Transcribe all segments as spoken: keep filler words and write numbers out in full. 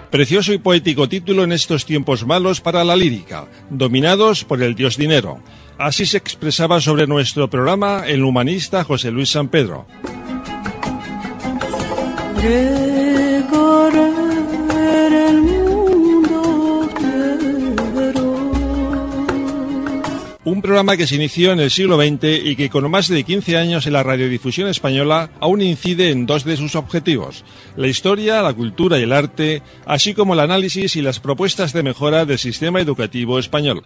Precioso y poético título en estos tiempos malos para la lírica, dominados por el dios dinero. Así se expresaba sobre nuestro programa el humanista José Luis San Pedro. Recorrer el mundo quiero. Un programa que se inició en el siglo veinte y que con más de quince años en la radiodifusión española aún incide en dos de sus objetivos: la historia, la cultura y el arte, así como el análisis y las propuestas de mejora del sistema educativo español.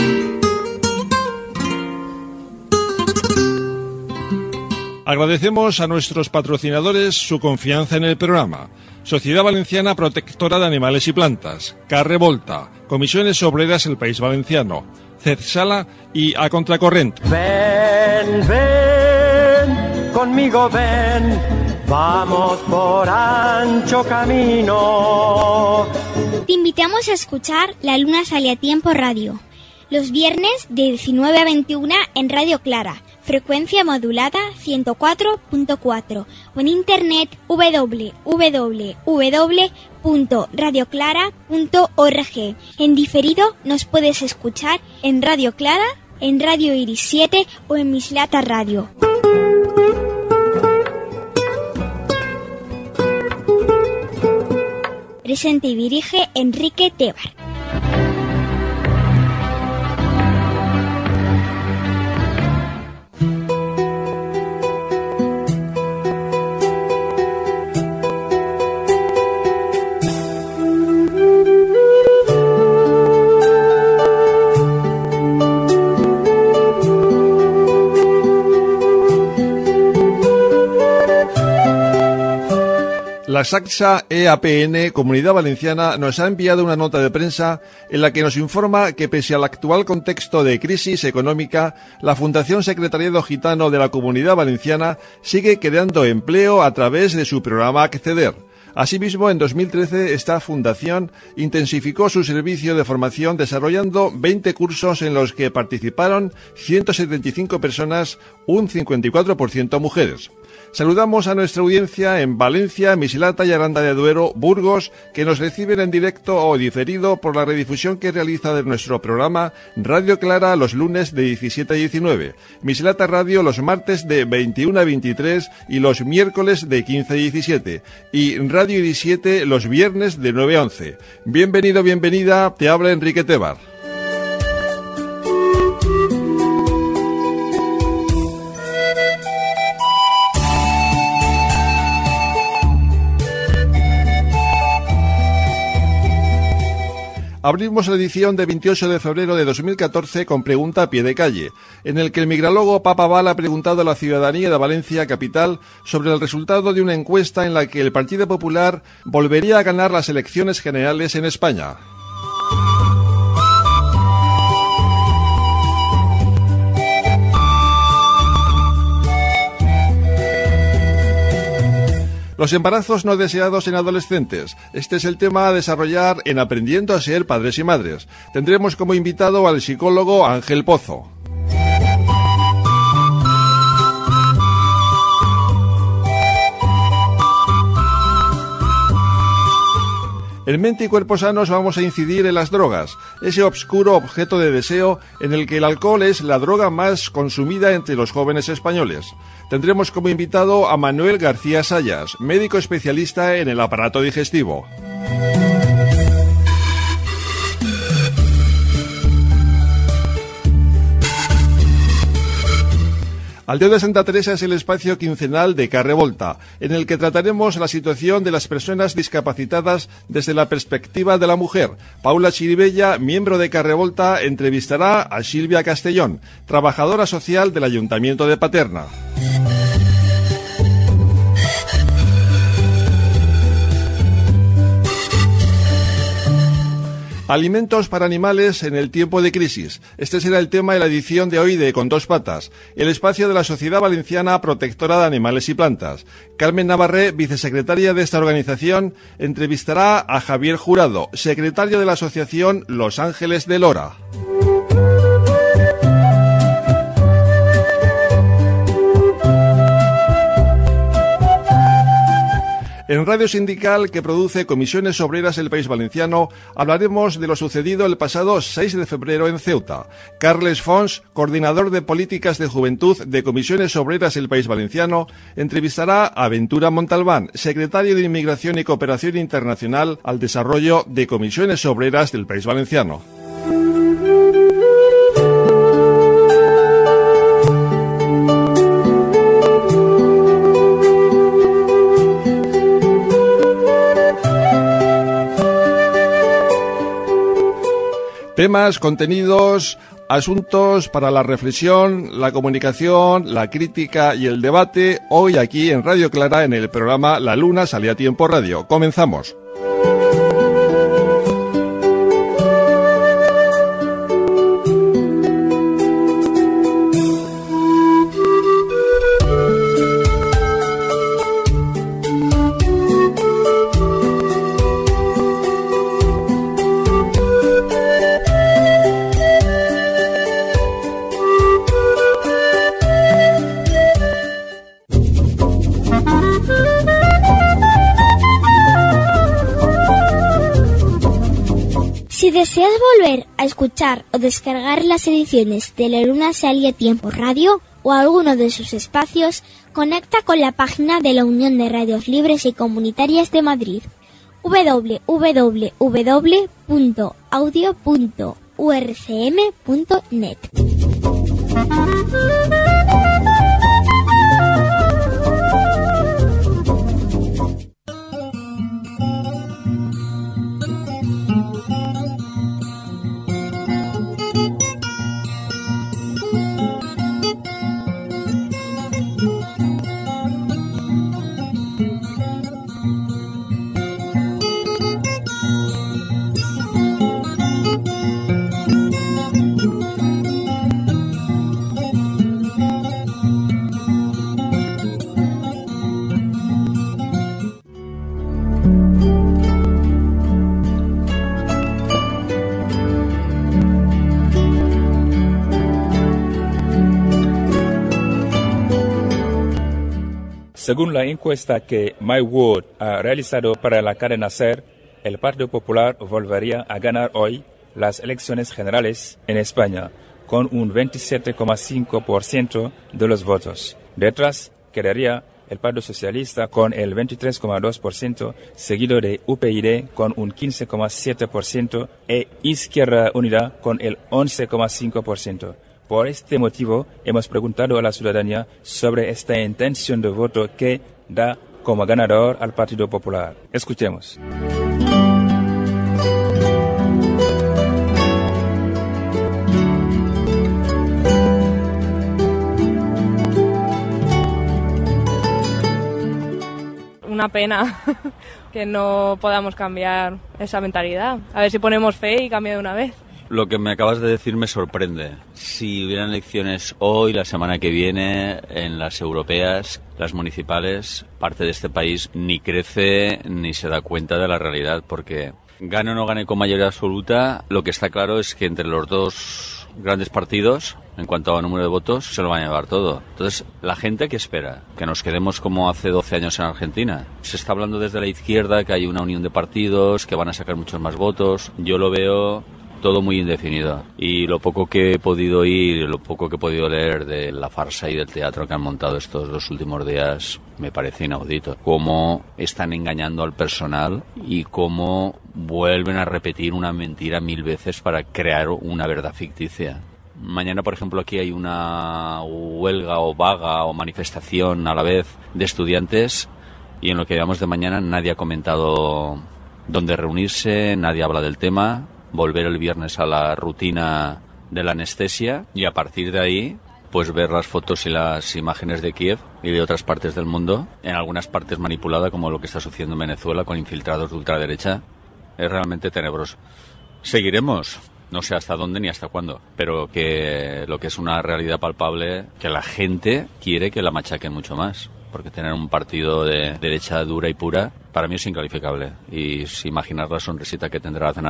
Agradecemos a nuestros patrocinadores su confianza en el programa: Sociedad Valenciana Protectora de Animales y Plantas, Carre Volta, Comisiones Obreras del País Valenciano, Cersala y A Contracorrent. Ven, ven, conmigo ven, vamos por ancho camino. Te invitamos a escuchar La Luna Sale a Tiempo Radio, los viernes de diecinueve a veintiuna en Radio Clara, frecuencia modulada ciento cuatro punto cuatro, o en internet doble u doble u doble u punto radio clara punto org. En diferido nos puedes escuchar en Radio Clara, en Radio Iris siete o en Mislata Radio. Presenta y dirige Enrique Tebar. La Saxa E A P N, Comunidad Valenciana, nos ha enviado una nota de prensa en la que nos informa que pese al actual contexto de crisis económica, la Fundación Secretariado Gitano de la Comunidad Valenciana sigue creando empleo a través de su programa Acceder. Asimismo, en dos mil trece, esta fundación intensificó su servicio de formación desarrollando veinte cursos en los que participaron ciento setenta y cinco personas, un cincuenta y cuatro por ciento mujeres. Saludamos a nuestra audiencia en Valencia, Mislata y Aranda de Duero, Burgos, que nos reciben en directo o diferido por la redifusión que realiza de nuestro programa Radio Clara los lunes de diecisiete a diecinueve, Mislata Radio los martes de veintiuno a veintitrés y los miércoles de quince a diecisiete, y Radio Iris siete los viernes de nueve a once. Bienvenido, bienvenida, te habla Enrique Tebar. Abrimos la edición de veintiocho de febrero de dos mil catorce con pregunta a pie de calle, en el que el migralogo Papa Val ha preguntado a la ciudadanía de Valencia capital sobre el resultado de una encuesta en la que el Partido Popular volvería a ganar las elecciones generales en España. Los embarazos no deseados en adolescentes. Este es el tema a desarrollar en Aprendiendo a ser padres y madres. Tendremos como invitado al psicólogo Ángel Pozo. En Mente y Cuerpo Sanos vamos a incidir en las drogas, ese obscuro objeto de deseo en el que el alcohol es la droga más consumida entre los jóvenes españoles. Tendremos como invitado a Manuel García Sayas, médico especialista en el aparato digestivo. Aldeo de Santa Teresa es el espacio quincenal de Carre Volta, en el que trataremos la situación de las personas discapacitadas desde la perspectiva de la mujer. Paula Chiribella, miembro de Carre Volta, entrevistará a Silvia Castellón, trabajadora social del Ayuntamiento de Paterna. Alimentos para animales en el tiempo de crisis. Este será el tema de la edición de hoy de Con Dos Patas, el espacio de la Sociedad Valenciana Protectora de Animales y Plantas. Carmen Navarré, vicesecretaria de esta organización, entrevistará a Javier Jurado, secretario de la asociación Los Ángeles de Lora. En Radio Sindical, que produce Comisiones Obreras del País Valenciano, hablaremos de lo sucedido el pasado seis de febrero en Ceuta. Carles Fons, coordinador de políticas de juventud de Comisiones Obreras del País Valenciano, entrevistará a Ventura Montalbán, secretario de Inmigración y Cooperación Internacional al Desarrollo de Comisiones Obreras del País Valenciano. Temas, contenidos, asuntos para la reflexión, la comunicación, la crítica y el debate, hoy aquí en Radio Clara en el programa La Luna Sale a Tiempo Radio. Comenzamos. Si deseas volver a escuchar o descargar las ediciones de La Luna Sale a Tiempo Radio o alguno de sus espacios, conecta con la página de la Unión de Radios Libres y Comunitarias de Madrid, doble u doble u doble u punto audio punto u r c m punto net. Según la encuesta que MyWorld ha realizado para la cadena SER, el Partido Popular volvería a ganar hoy las elecciones generales en España, con un veintisiete coma cinco por ciento de los votos. Detrás quedaría el Partido Socialista con el veintitrés coma dos por ciento, seguido de U P YD con un quince coma siete por ciento e Izquierda Unida con el once coma cinco por ciento. Por este motivo, hemos preguntado a la ciudadanía sobre esta intención de voto que da como ganador al Partido Popular. Escuchemos. Una pena que no podamos cambiar esa mentalidad. A ver si ponemos fe y cambia de una vez. Lo que me acabas de decir me sorprende. Si hubieran elecciones hoy, la semana que viene, en las europeas, las municipales, parte de este país ni crece ni se da cuenta de la realidad, porque gane o no gane con mayoría absoluta, lo que está claro es que entre los dos grandes partidos, en cuanto a número de votos, se lo van a llevar todo. Entonces, ¿la gente qué espera? ¿Que nos quedemos como hace doce años en Argentina? Se está hablando desde la izquierda que hay una unión de partidos, que van a sacar muchos más votos. Yo lo veo todo muy indefinido, y lo poco que he podido oír, lo poco que he podido leer de la farsa y del teatro que han montado estos dos últimos días me parece inaudito. Cómo están engañando al personal y cómo vuelven a repetir una mentira mil veces para crear una verdad ficticia. Mañana, por ejemplo, aquí hay una huelga o vaga o manifestación a la vez de estudiantes, y en lo que llevamos de mañana nadie ha comentado dónde reunirse, nadie habla del tema. Volver el viernes a la rutina de la anestesia y a partir de ahí pues ver las fotos y las imágenes de Kiev y de otras partes del mundo, en algunas partes manipulada, como lo que está sucediendo en Venezuela con infiltrados de ultraderecha. Es realmente tenebroso. Seguiremos, no sé hasta dónde ni hasta cuándo, pero que lo que es una realidad palpable, que la gente quiere que la machaquen mucho más, porque tener un partido de derecha dura y pura para mí es incalificable, y si imaginar la sonrisita que tendrá Aznar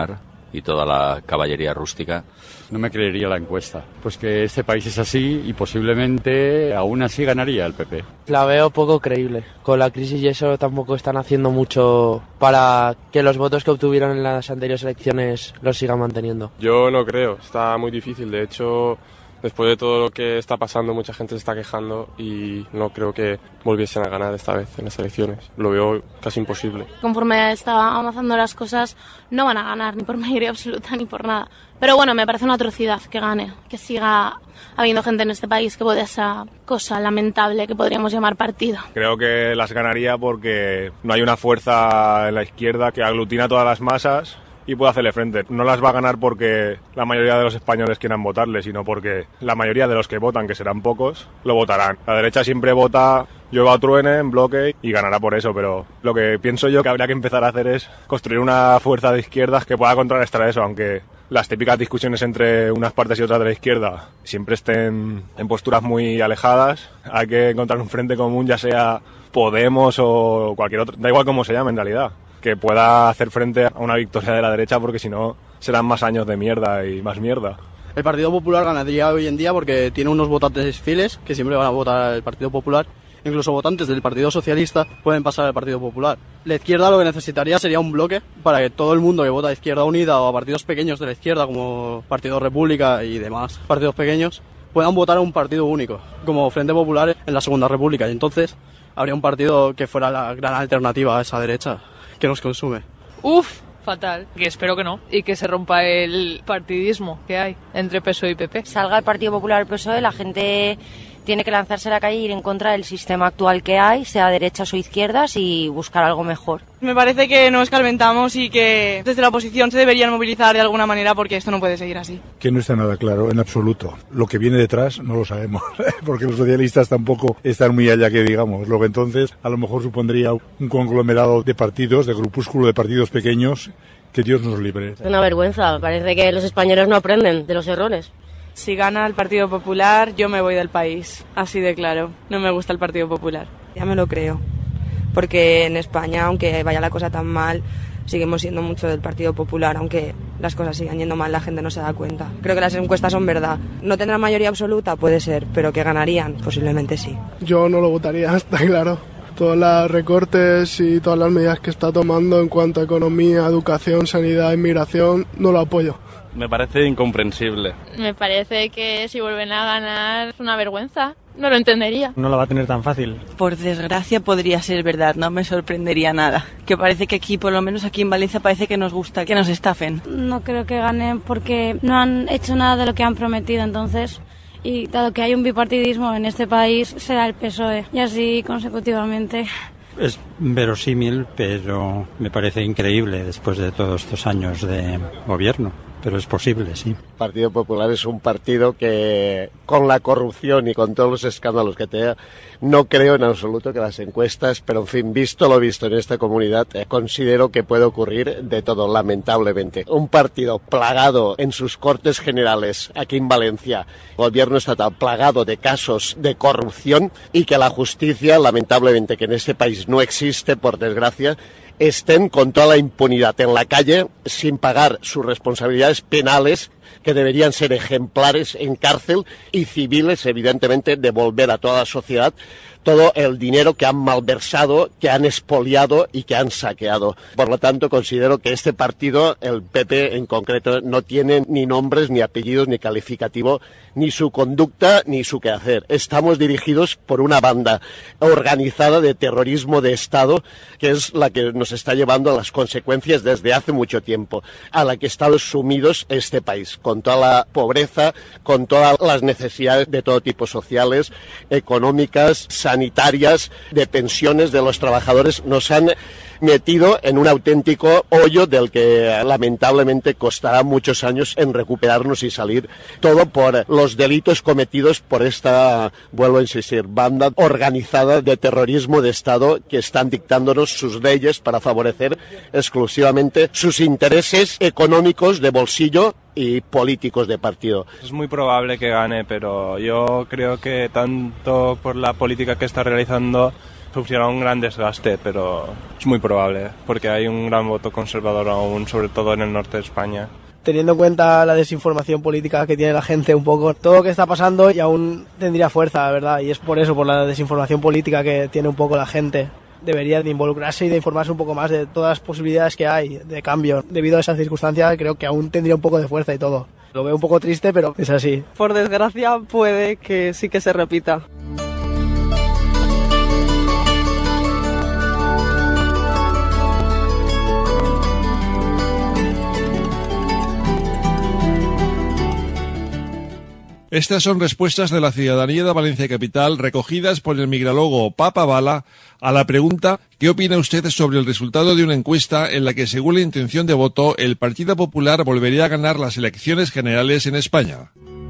y toda la caballería rústica. No me creería la encuesta, pues que este país es así y posiblemente aún así ganaría el P P. La veo poco creíble. Con la crisis y eso tampoco están haciendo mucho para que los votos que obtuvieron en las anteriores elecciones los sigan manteniendo. Yo no creo, está muy difícil. De hecho, después de todo lo que está pasando, mucha gente se está quejando y no creo que volviesen a ganar esta vez en las elecciones. Lo veo casi imposible. Conforme estaban avanzando las cosas, no van a ganar ni por mayoría absoluta ni por nada. Pero bueno, me parece una atrocidad que gane, que siga habiendo gente en este país que vote esa cosa lamentable que podríamos llamar partido. Creo que las ganaría porque no hay una fuerza en la izquierda que aglutina a todas las masas y puede hacerle frente. No las va a ganar porque la mayoría de los españoles quieran votarle, sino porque la mayoría de los que votan, que serán pocos, lo votarán. La derecha siempre vota llueva o truene en bloque y ganará por eso, pero lo que pienso yo que habría que empezar a hacer es construir una fuerza de izquierdas que pueda contrarrestar eso, aunque las típicas discusiones entre unas partes y otras de la izquierda siempre estén en posturas muy alejadas. Hay que encontrar un frente común, ya sea Podemos o cualquier otro, da igual cómo se llame en realidad, que pueda hacer frente a una victoria de la derecha, porque si no serán más años de mierda y más mierda. El Partido Popular ganaría hoy en día porque tiene unos votantes fieles que siempre van a votar al Partido Popular. Incluso votantes del Partido Socialista pueden pasar al Partido Popular. La izquierda lo que necesitaría sería un bloque para que todo el mundo que vota a Izquierda Unida o a partidos pequeños de la izquierda, como Partido República y demás partidos pequeños, puedan votar a un partido único, como Frente Popular en la Segunda República. Y entonces habría un partido que fuera la gran alternativa a esa derecha que nos consume. Uf, fatal. Que espero que no. Y que se rompa el partidismo que hay entre P S O E y P P. Salga el Partido Popular y P S O E, la gente tiene que lanzarse a la calle e ir en contra del sistema actual que hay, sea derechas o izquierdas, y buscar algo mejor. Me parece que no escarmentamos y que desde la oposición se deberían movilizar de alguna manera, porque esto no puede seguir así. Que no está nada claro, en absoluto. Lo que viene detrás no lo sabemos, porque los socialistas tampoco están muy allá que digamos. Lo que entonces a lo mejor supondría un conglomerado de partidos, de grupúsculo de partidos pequeños, que Dios nos libre. Es una vergüenza, parece que los españoles no aprenden de los errores. Si gana el Partido Popular, yo me voy del país, así de claro. No me gusta el Partido Popular. Ya me lo creo, porque en España, aunque vaya la cosa tan mal, seguimos siendo mucho del Partido Popular, aunque las cosas sigan yendo mal, la gente no se da cuenta. Creo que las encuestas son verdad. ¿No tendrán mayoría absoluta? Puede ser, pero que ganarían, posiblemente sí. Yo no lo votaría, está claro. Todos los recortes y todas las medidas que está tomando en cuanto a economía, educación, sanidad, inmigración, no lo apoyo. Me parece incomprensible. Me parece que si vuelven a ganar es una vergüenza. No lo entendería. No la va a tener tan fácil. Por desgracia podría ser verdad, no me sorprendería nada. Que parece que aquí, por lo menos aquí en Valencia, parece que nos gusta que nos estafen. No creo que ganen porque no han hecho nada de lo que han prometido, entonces... Y dado que hay un bipartidismo en este país, será el P S O E. Y así consecutivamente. Es verosímil, pero me parece increíble después de todos estos años de gobierno. Pero es posible, sí. El Partido Popular es un partido que, con la corrupción y con todos los escándalos que tenga, no creo en absoluto que las encuestas, pero en fin, visto lo visto en esta comunidad, eh, considero que puede ocurrir de todo, lamentablemente. Un partido plagado en sus Cortes Generales, aquí en Valencia, gobierno estatal plagado de casos de corrupción, y que la justicia, lamentablemente, que en este país no existe, por desgracia, estén con toda la impunidad en la calle sin pagar sus responsabilidades penales, que deberían ser ejemplares en cárcel, y civiles, evidentemente, devolver a toda la sociedad todo el dinero que han malversado, que han expoliado y que han saqueado. Por lo tanto, considero que este partido, el P P en concreto, no tiene ni nombres, ni apellidos, ni calificativo, ni su conducta, ni su quehacer. Estamos dirigidos por una banda organizada de terrorismo de Estado, que es la que nos está llevando a las consecuencias desde hace mucho tiempo, a la que está sumidos este país, con toda la pobreza, con todas las necesidades de todo tipo, sociales, económicas, sanitarias, de pensiones de los trabajadores. Nos han metido en un auténtico hoyo del que lamentablemente costará muchos años en recuperarnos y salir, todo por los delitos cometidos por esta, vuelvo a insistir, banda organizada de terrorismo de Estado, que están dictándonos sus leyes para favorecer exclusivamente sus intereses económicos de bolsillo y políticos de partido. Es muy probable que gane, pero yo creo que tanto por la política que está realizando sufrirá un gran desgaste, pero es muy probable, porque hay un gran voto conservador aún, sobre todo en el norte de España. Teniendo en cuenta la desinformación política que tiene la gente un poco, todo lo que está pasando y aún tendría fuerza, la verdad, y es por eso, por la desinformación política que tiene un poco la gente. Debería de involucrarse y de informarse un poco más de todas las posibilidades que hay de cambio. Debido a esa circunstancia creo que aún tendría un poco de fuerza y todo. Lo veo un poco triste, pero es así. Por desgracia puede que sí que se repita. Estas son respuestas de la ciudadanía de Valencia Capital recogidas por el migralogo Papa Bala a la pregunta ¿qué opina usted sobre el resultado de una encuesta en la que, según la intención de voto, el Partido Popular volvería a ganar las elecciones generales en España?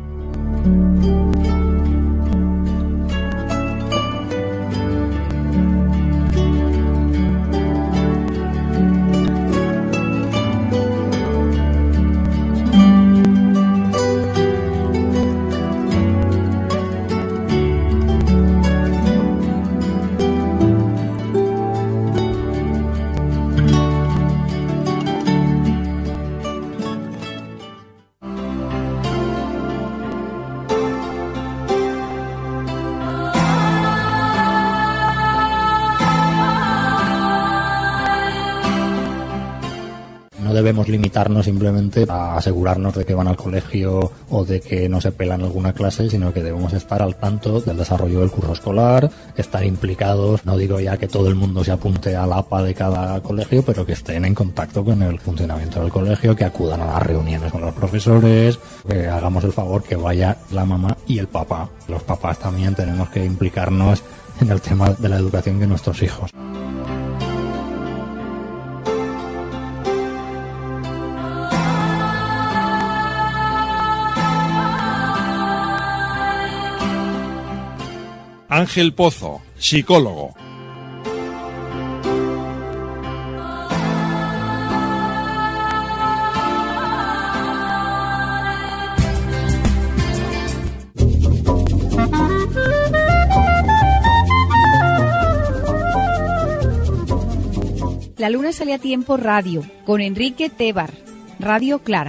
Debemos limitarnos simplemente a asegurarnos de que van al colegio o de que no se pelan alguna clase, sino que debemos estar al tanto del desarrollo del curso escolar, estar implicados, no digo ya que todo el mundo se apunte al A P A de cada colegio, pero que estén en contacto con el funcionamiento del colegio, que acudan a las reuniones con los profesores, que hagamos el favor que vaya la mamá y el papá. Los papás también tenemos que implicarnos en el tema de la educación de nuestros hijos. Ángel Pozo, psicólogo. La luna sale a tiempo radio, con Enrique Tebar, Radio Clara.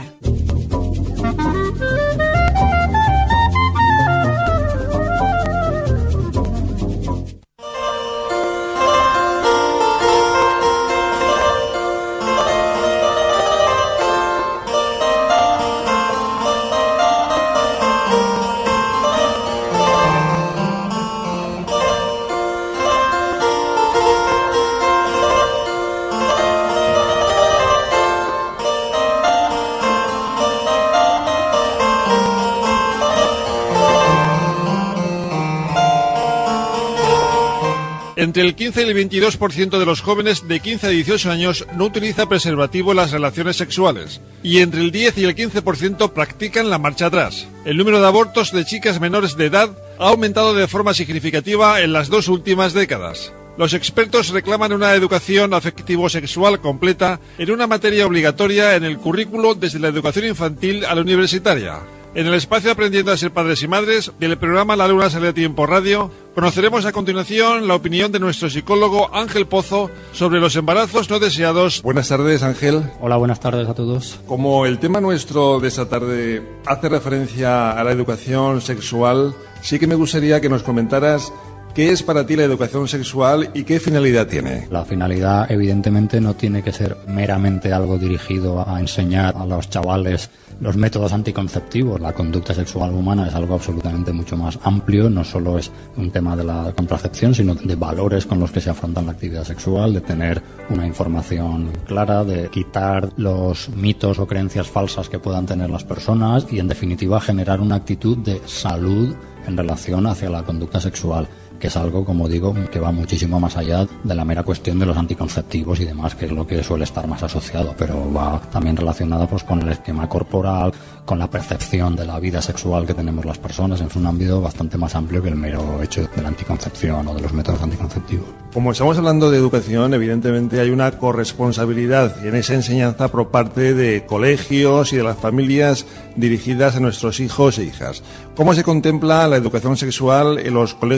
Entre el quince y el veintidós por ciento de los jóvenes de quince a dieciocho años no utiliza preservativo en las relaciones sexuales y entre el diez y el quince por ciento practican la marcha atrás. El número de abortos de chicas menores de edad ha aumentado de forma significativa en las dos últimas décadas. Los expertos reclaman una educación afectivo-sexual completa en una materia obligatoria en el currículo desde la educación infantil a la universitaria. En el espacio Aprendiendo a ser padres y madres del programa La Luna sale a tiempo radio, conoceremos a continuación la opinión de nuestro psicólogo Ángel Pozo sobre los embarazos no deseados. Buenas tardes, Ángel. Hola, buenas tardes a todos. Como el tema nuestro de esta tarde hace referencia a la educación sexual, sí que me gustaría que nos comentaras ¿qué es para ti la educación sexual y qué finalidad tiene? La finalidad, evidentemente, no tiene que ser meramente algo dirigido a enseñar a los chavales los métodos anticonceptivos. La conducta sexual humana es algo absolutamente mucho más amplio, no solo es un tema de la contracepción, sino de valores con los que se afronta la actividad sexual, de tener una información clara, de quitar los mitos o creencias falsas que puedan tener las personas y, en definitiva, generar una actitud de salud en relación hacia la conducta sexual, que es algo, como digo, que va muchísimo más allá de la mera cuestión de los anticonceptivos y demás, que es lo que suele estar más asociado, pero va también relacionada pues con el esquema corporal, con la percepción de la vida sexual que tenemos las personas. Es un ámbito bastante más amplio que el mero hecho de la anticoncepción o de los métodos anticonceptivos. Como estamos hablando de educación, evidentemente hay una corresponsabilidad en esa enseñanza por parte de colegios y de las familias dirigidas a nuestros hijos e hijas. ¿Cómo se contempla la educación sexual en los colegios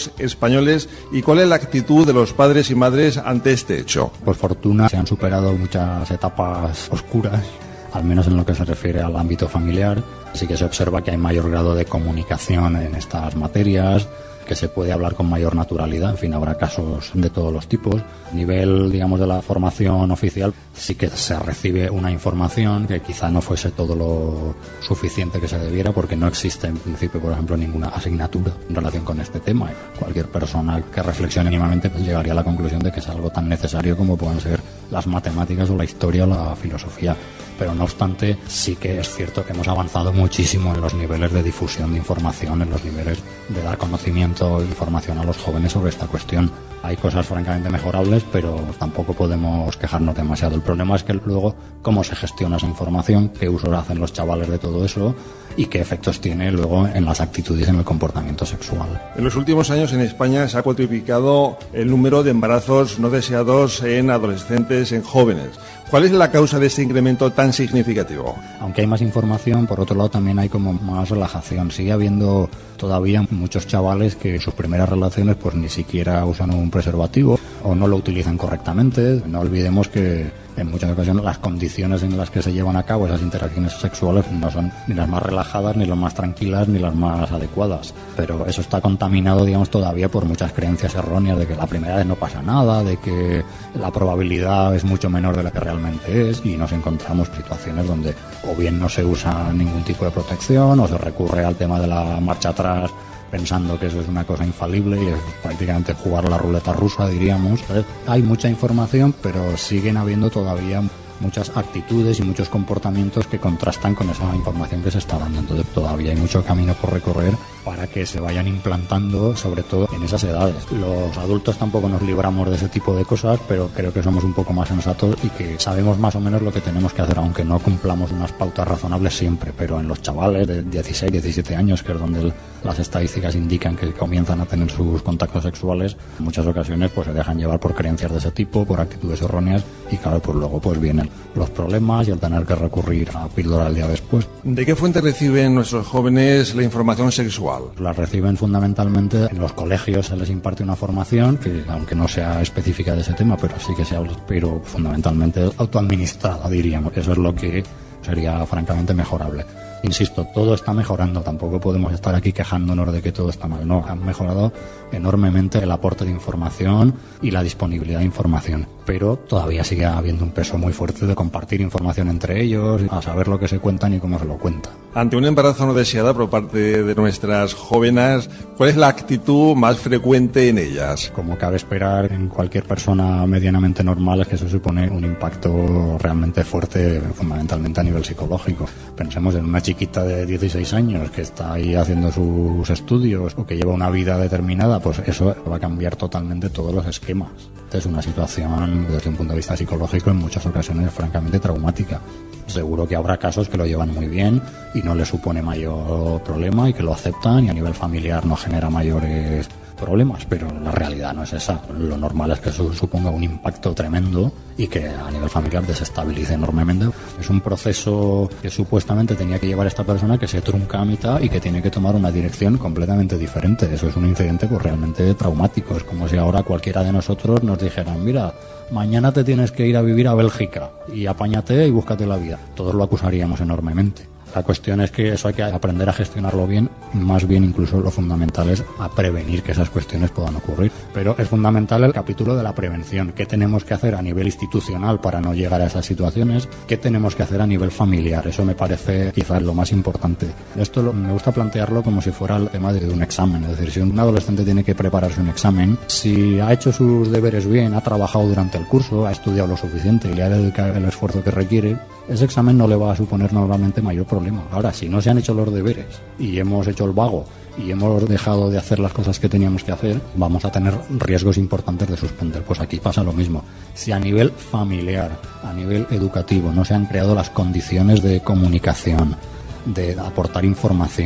hijos españoles y cuál es la actitud de los padres y madres ante este hecho. Por fortuna se han superado muchas etapas oscuras, al menos en lo que se refiere al ámbito familiar. Sí que se observa que hay mayor grado de comunicación en estas materias, que se puede hablar con mayor naturalidad. En fin, habrá casos de todos los tipos. A nivel, digamos, de la formación oficial, sí que se recibe una información que quizá no fuese todo lo suficiente que se debiera, porque no existe en principio, por ejemplo, ninguna asignatura en relación con este tema. Cualquier persona que reflexione mínimamente pues llegaría a la conclusión de que es algo tan necesario como pueden ser las matemáticas o la historia o la filosofía. Pero no obstante, sí que es cierto que hemos avanzado muchísimo en los niveles de difusión de información, en los niveles de dar conocimiento e información a los jóvenes sobre esta cuestión. Hay cosas francamente mejorables, pero tampoco podemos quejarnos demasiado. El problema es que luego cómo se gestiona esa información, qué uso hacen los chavales de todo eso y qué efectos tiene luego en las actitudes y en el comportamiento sexual. En los últimos años en España se ha cuatriplicado el número de embarazos no deseados en adolescentes, en jóvenes. ¿Cuál es la causa de este incremento tan significativo? Aunque hay más información, por otro lado también hay como más relajación. Sigue habiendo todavía muchos chavales que sus primeras relaciones pues ni siquiera usan un preservativo o no lo utilizan correctamente. No olvidemos que en muchas ocasiones las condiciones en las que se llevan a cabo esas interacciones sexuales no son ni las más relajadas, ni las más tranquilas, ni las más adecuadas. Pero eso está contaminado, digamos, todavía por muchas creencias erróneas de que la primera vez no pasa nada, de que la probabilidad es mucho menor de la que realmente es, y nos encontramos situaciones donde o bien no se usa ningún tipo de protección o se recurre al tema de la marcha atrás pensando que eso es una cosa infalible y es prácticamente jugar la ruleta rusa, diríamos. Entonces, hay mucha información, pero siguen habiendo todavía muchas actitudes y muchos comportamientos que contrastan con esa información que se está dando. Entonces todavía hay mucho camino por recorrer para que se vayan implantando, sobre todo en esas edades. Los adultos tampoco nos libramos de ese tipo de cosas, pero creo que somos un poco más sensatos y que sabemos más o menos lo que tenemos que hacer, aunque no cumplamos unas pautas razonables siempre. Pero en los chavales de dieciséis, diecisiete años, que es donde el, las estadísticas indican que comienzan a tener sus contactos sexuales, en muchas ocasiones pues se dejan llevar por creencias de ese tipo, por actitudes erróneas, y claro, pues luego pues vienen los problemas y el tener que recurrir a píldora al día después. ¿De qué fuente reciben nuestros jóvenes la información sexual? La reciben fundamentalmente en los colegios. Se les imparte una formación que, aunque no sea específica de ese tema, pero sí que sea, pero fundamentalmente autoadministrada, diríamos. Eso es lo que sería francamente mejorable. Insisto, todo está mejorando, tampoco podemos estar aquí quejándonos de que todo está mal. No, han mejorado enormemente el aporte de información y la disponibilidad de información, pero todavía sigue habiendo un peso muy fuerte de compartir información entre ellos, a saber lo que se cuentan y cómo se lo cuentan. Ante un embarazo no deseado por parte de nuestras jóvenes, ¿cuál es la actitud más frecuente en ellas? Como cabe esperar en cualquier persona medianamente normal, es que eso supone un impacto realmente fuerte, fundamentalmente a nivel psicológico. Pensemos en una chiquita de dieciséis años que está ahí haciendo sus estudios o que lleva una vida determinada, pues eso va a cambiar totalmente todos los esquemas. Es una situación desde un punto de vista psicológico en muchas ocasiones francamente traumática. Seguro que habrá casos que lo llevan muy bien y no les supone mayor problema y que lo aceptan y a nivel familiar no genera mayores problemas, pero la realidad no es esa. Lo normal es que eso suponga un impacto tremendo y que a nivel familiar desestabilice enormemente. Es un proceso que supuestamente tenía que llevar esta persona, que se trunca a mitad y que tiene que tomar una dirección completamente diferente. Eso es un incidente pues realmente traumático. Es como si ahora cualquiera de nosotros nos dijeran: mira, mañana te tienes que ir a vivir a Bélgica y apáñate y búscate la vida. Todos lo acusaríamos enormemente. La cuestión es que eso hay que aprender a gestionarlo bien, más bien incluso lo fundamental es a prevenir que esas cuestiones puedan ocurrir. Pero es fundamental el capítulo de la prevención. ¿Qué tenemos que hacer a nivel institucional para no llegar a esas situaciones? ¿Qué tenemos que hacer a nivel familiar? Eso me parece quizás lo más importante. Esto lo, me gusta plantearlo como si fuera el tema de un examen. Es decir, si un adolescente tiene que prepararse un examen, si ha hecho sus deberes bien, ha trabajado durante el curso, ha estudiado lo suficiente y le ha dedicado el esfuerzo que requiere, ese examen no le va a suponer normalmente mayor problema. Ahora, si no se han hecho los deberes y hemos hecho el vago y hemos dejado de hacer las cosas que teníamos que hacer, vamos a tener riesgos importantes de suspender. Pues aquí pasa lo mismo. Si a nivel familiar, a nivel educativo, no se han creado las condiciones de comunicación, de aportar información,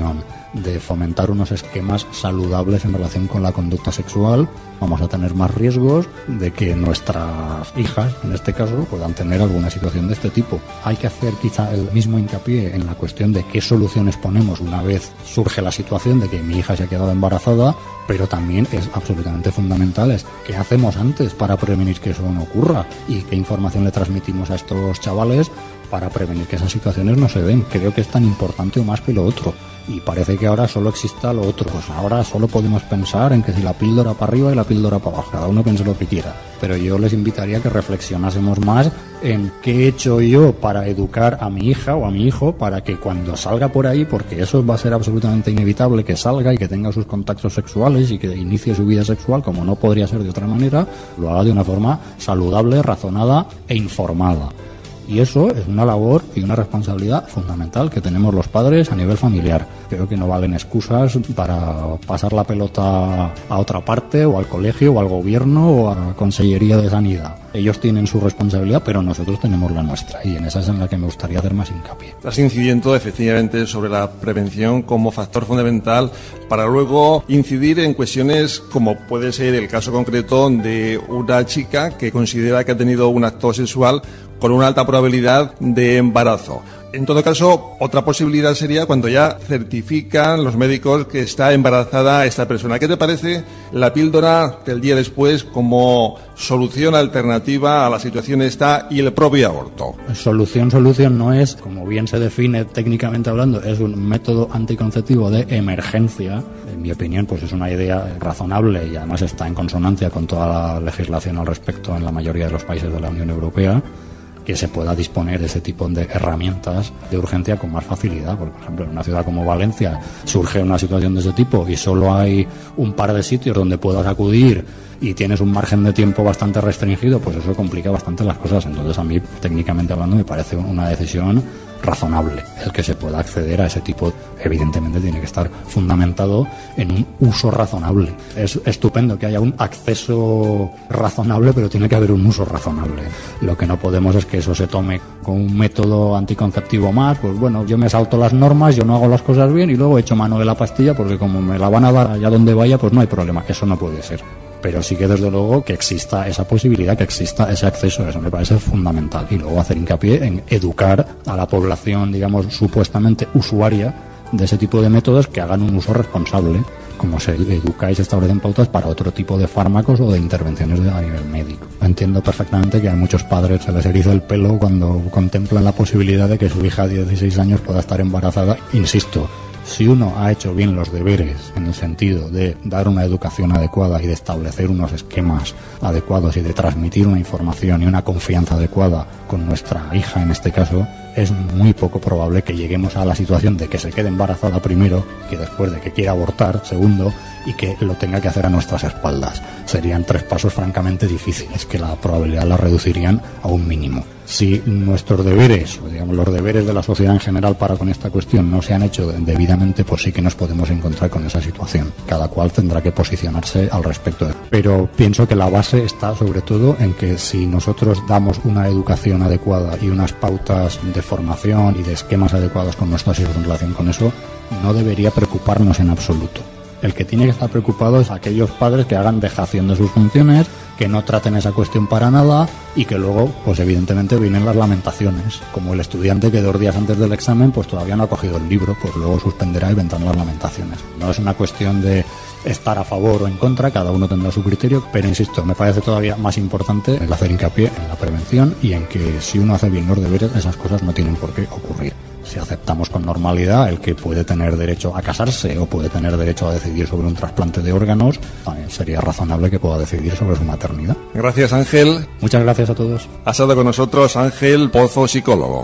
de fomentar unos esquemas saludables en relación con la conducta sexual, vamos a tener más riesgos de que nuestras hijas, en este caso, puedan tener alguna situación de este tipo. Hay que hacer quizá el mismo hincapié en la cuestión de qué soluciones ponemos una vez surge la situación de que mi hija se ha quedado embarazada, pero también es absolutamente fundamental es qué hacemos antes para prevenir que eso no ocurra y qué información le transmitimos a estos chavales para prevenir que esas situaciones no se den. Creo que es tan importante o más que lo otro. Y parece que ahora solo exista lo otro. Pues ahora solo podemos pensar en que si la píldora para arriba y la píldora para abajo. Cada uno piense lo que quiera. Pero yo les invitaría a que reflexionásemos más en qué he hecho yo para educar a mi hija o a mi hijo para que cuando salga por ahí, porque eso va a ser absolutamente inevitable que salga y que tenga sus contactos sexuales y que inicie su vida sexual, como no podría ser de otra manera, lo haga de una forma saludable, razonada e informada. Y eso es una labor y una responsabilidad fundamental que tenemos los padres a nivel familiar. Creo que no valen excusas para pasar la pelota a otra parte, o al colegio, o al gobierno, o a la Consellería de Sanidad. Ellos tienen su responsabilidad, pero nosotros tenemos la nuestra, y en esa es en la que me gustaría hacer más hincapié. Estás incidiendo efectivamente sobre la prevención como factor fundamental para luego incidir en cuestiones como puede ser el caso concreto de una chica que considera que ha tenido un acto sexual con una alta probabilidad de embarazo. En todo caso, otra posibilidad sería cuando ya certifican los médicos que está embarazada esta persona. ¿Qué te parece la píldora del día después como solución alternativa a la situación esta y el propio aborto? Solución, solución no es, como bien se define técnicamente hablando, es un método anticonceptivo de emergencia. En mi opinión, pues es una idea razonable y además está en consonancia con toda la legislación al respecto en la mayoría de los países de la Unión Europea, que se pueda disponer de ese tipo de herramientas de urgencia con más facilidad. Porque, por ejemplo, en una ciudad como Valencia surge una situación de ese tipo y solo hay un par de sitios donde puedas acudir y tienes un margen de tiempo bastante restringido, pues eso complica bastante las cosas. Entonces, a mí, técnicamente hablando, me parece una decisión razonable el que se pueda acceder a ese tipo. Evidentemente tiene que estar fundamentado en un uso razonable. Es estupendo que haya un acceso razonable, pero tiene que haber un uso razonable. Lo que no podemos es que eso se tome con un método anticonceptivo más. Pues bueno, yo me salto las normas, yo no hago las cosas bien y luego echo mano de la pastilla porque como me la van a dar allá donde vaya, pues no hay problema. Eso no puede ser. Pero sí que desde luego que exista esa posibilidad, que exista ese acceso, eso me parece fundamental. Y luego hacer hincapié en educar a la población, digamos, supuestamente usuaria de ese tipo de métodos, que hagan un uso responsable, como se educa y se establecen pautas para otro tipo de fármacos o de intervenciones a nivel médico. Entiendo perfectamente que a muchos padres se les eriza el pelo cuando contemplan la posibilidad de que su hija de dieciséis años pueda estar embarazada. Insisto, si uno ha hecho bien los deberes en el sentido de dar una educación adecuada y de establecer unos esquemas adecuados y de transmitir una información y una confianza adecuada con nuestra hija en este caso, es muy poco probable que lleguemos a la situación de que se quede embarazada primero, que después de que quiera abortar segundo y que lo tenga que hacer a nuestras espaldas. Serían tres pasos francamente difíciles que la probabilidad la reducirían a un mínimo. Si nuestros deberes, o digamos los deberes de la sociedad en general para con esta cuestión no se han hecho debidamente, pues sí que nos podemos encontrar con esa situación. Cada cual tendrá que posicionarse al respecto. Pero pienso que la base está sobre todo en que si nosotros damos una educación adecuada y unas pautas de formación y de esquemas adecuados con nuestros hijos en relación con eso, no debería preocuparnos en absoluto. El que tiene que estar preocupado es aquellos padres que hagan dejación de sus funciones, que no traten esa cuestión para nada y que luego, pues evidentemente vienen las lamentaciones, como el estudiante que dos días antes del examen pues todavía no ha cogido el libro, pues luego suspenderá y vendrán las lamentaciones. No es una cuestión de estar a favor o en contra, cada uno tendrá su criterio, pero insisto, me parece todavía más importante el hacer hincapié en la prevención y en que si uno hace bien los deberes, esas cosas no tienen por qué ocurrir. Si aceptamos con normalidad el que puede tener derecho a casarse o puede tener derecho a decidir sobre un trasplante de órganos, también sería razonable que pueda decidir sobre su maternidad. Gracias, Ángel. Muchas gracias a todos. Ha estado con nosotros Ángel Pozo, psicólogo.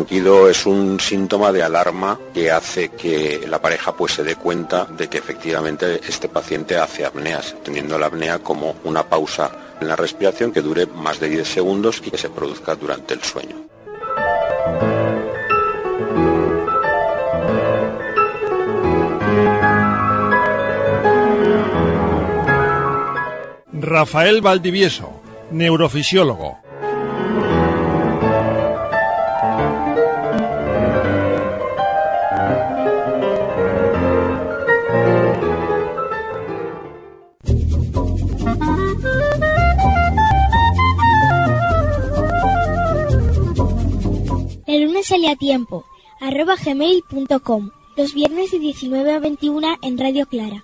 sentido es un síntoma de alarma que hace que la pareja pues se dé cuenta de que efectivamente este paciente hace apneas, entendiendo la apnea como una pausa en la respiración que dure más de diez segundos y que se produzca durante el sueño. Rafael Valdivieso, neurofisiólogo. El lunes sale a tiempo, arroba gmail punto com, los viernes de diecinueve a veintiuna en Radio Clara.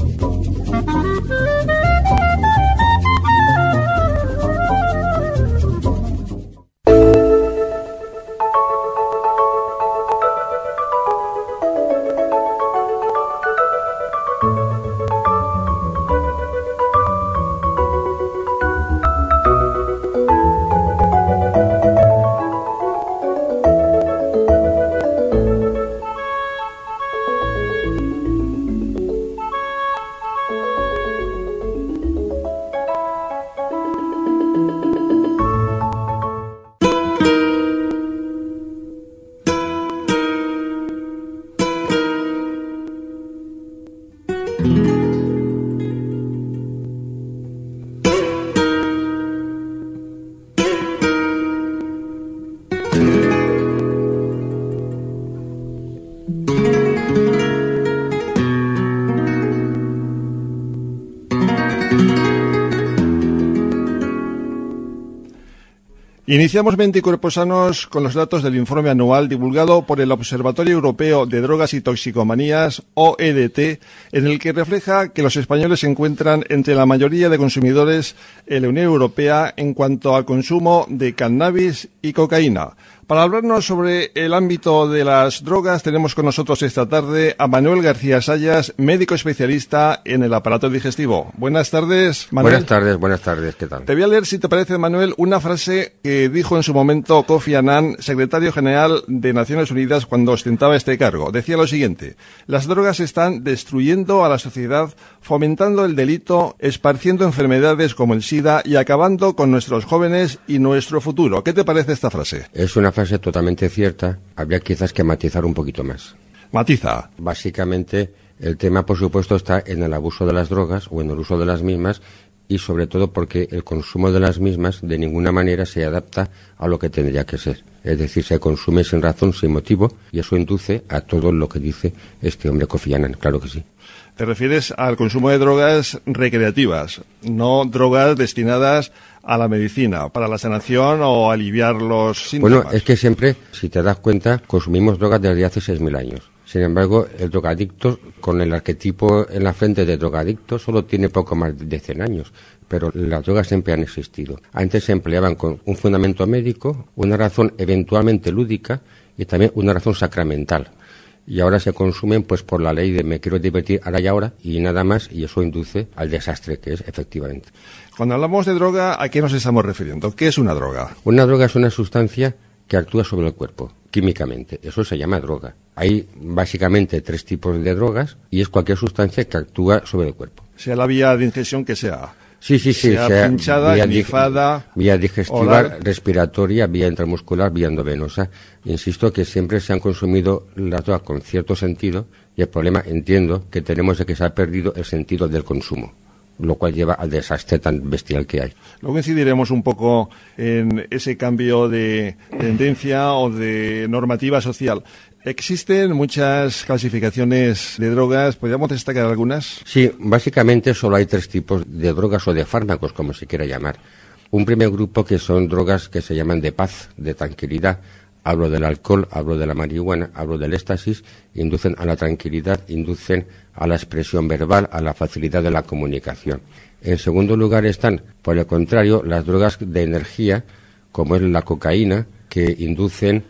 Iniciamos Mente y Cuerpos Sanos con los datos del informe anual divulgado por el Observatorio Europeo de Drogas y Toxicomanías, O E D T, en el que refleja que los españoles se encuentran entre la mayoría de consumidores en la Unión Europea en cuanto al consumo de cannabis y cocaína. Para hablarnos sobre el ámbito de las drogas tenemos con nosotros esta tarde a Manuel García Sayas, médico especialista en el aparato digestivo. Buenas tardes, Manuel. Buenas tardes, buenas tardes, ¿qué tal? Te voy a leer, si te parece, Manuel, una frase que dijo en su momento Kofi Annan, secretario general de Naciones Unidas, cuando ostentaba este cargo. Decía lo siguiente: las drogas están destruyendo a la sociedad, fomentando el delito, esparciendo enfermedades como el SIDA y acabando con nuestros jóvenes y nuestro futuro. ¿Qué te parece esta frase? Es una frase totalmente cierta, habría quizás que matizar un poquito más. Matiza. Básicamente, el tema, por supuesto, está en el abuso de las drogas o en el uso de las mismas, y sobre todo porque el consumo de las mismas de ninguna manera se adapta a lo que tendría que ser. Es decir, se consume sin razón, sin motivo, y eso induce a todo lo que dice este hombre Kofi Annan, claro que sí. Te refieres al consumo de drogas recreativas, no drogas destinadas a la medicina, para la sanación o aliviar los síntomas. Bueno, es que siempre, si te das cuenta, consumimos drogas desde hace seis mil años. Sin embargo, el drogadicto, con el arquetipo en la frente de drogadicto, solo tiene poco más de cien años. Pero las drogas siempre han existido. Antes se empleaban con un fundamento médico, una razón eventualmente lúdica y también una razón sacramental. Y ahora se consumen pues por la ley de me quiero divertir ahora y ahora y nada más, y eso induce al desastre que es, efectivamente. Cuando hablamos de droga, ¿a qué nos estamos refiriendo? ¿Qué es una droga? Una droga es una sustancia que actúa sobre el cuerpo, químicamente. Eso se llama droga. Hay básicamente tres tipos de drogas y es cualquier sustancia que actúa sobre el cuerpo. Sea la vía de ingestión que sea. Sí, sí, sí. Sea, sea pinchada, vía, nifada, vía digestiva, oral, respiratoria, vía intramuscular, vía endovenosa. Insisto que siempre se han consumido las drogas con cierto sentido y el problema, entiendo, que tenemos es que se ha perdido el sentido del consumo, lo cual lleva al desastre tan bestial que hay. Luego incidiremos un poco en ese cambio de tendencia o de normativa social. Existen muchas clasificaciones de drogas, ¿podríamos destacar algunas? Sí, básicamente solo hay tres tipos de drogas o de fármacos, como se quiera llamar. Un primer grupo que son drogas que se llaman de paz, de tranquilidad. Hablo del alcohol, hablo de la marihuana, hablo del éxtasis, inducen a la tranquilidad, inducen a la expresión verbal, a la facilidad de la comunicación. En segundo lugar están, por el contrario, las drogas de energía, como es la cocaína, que inducen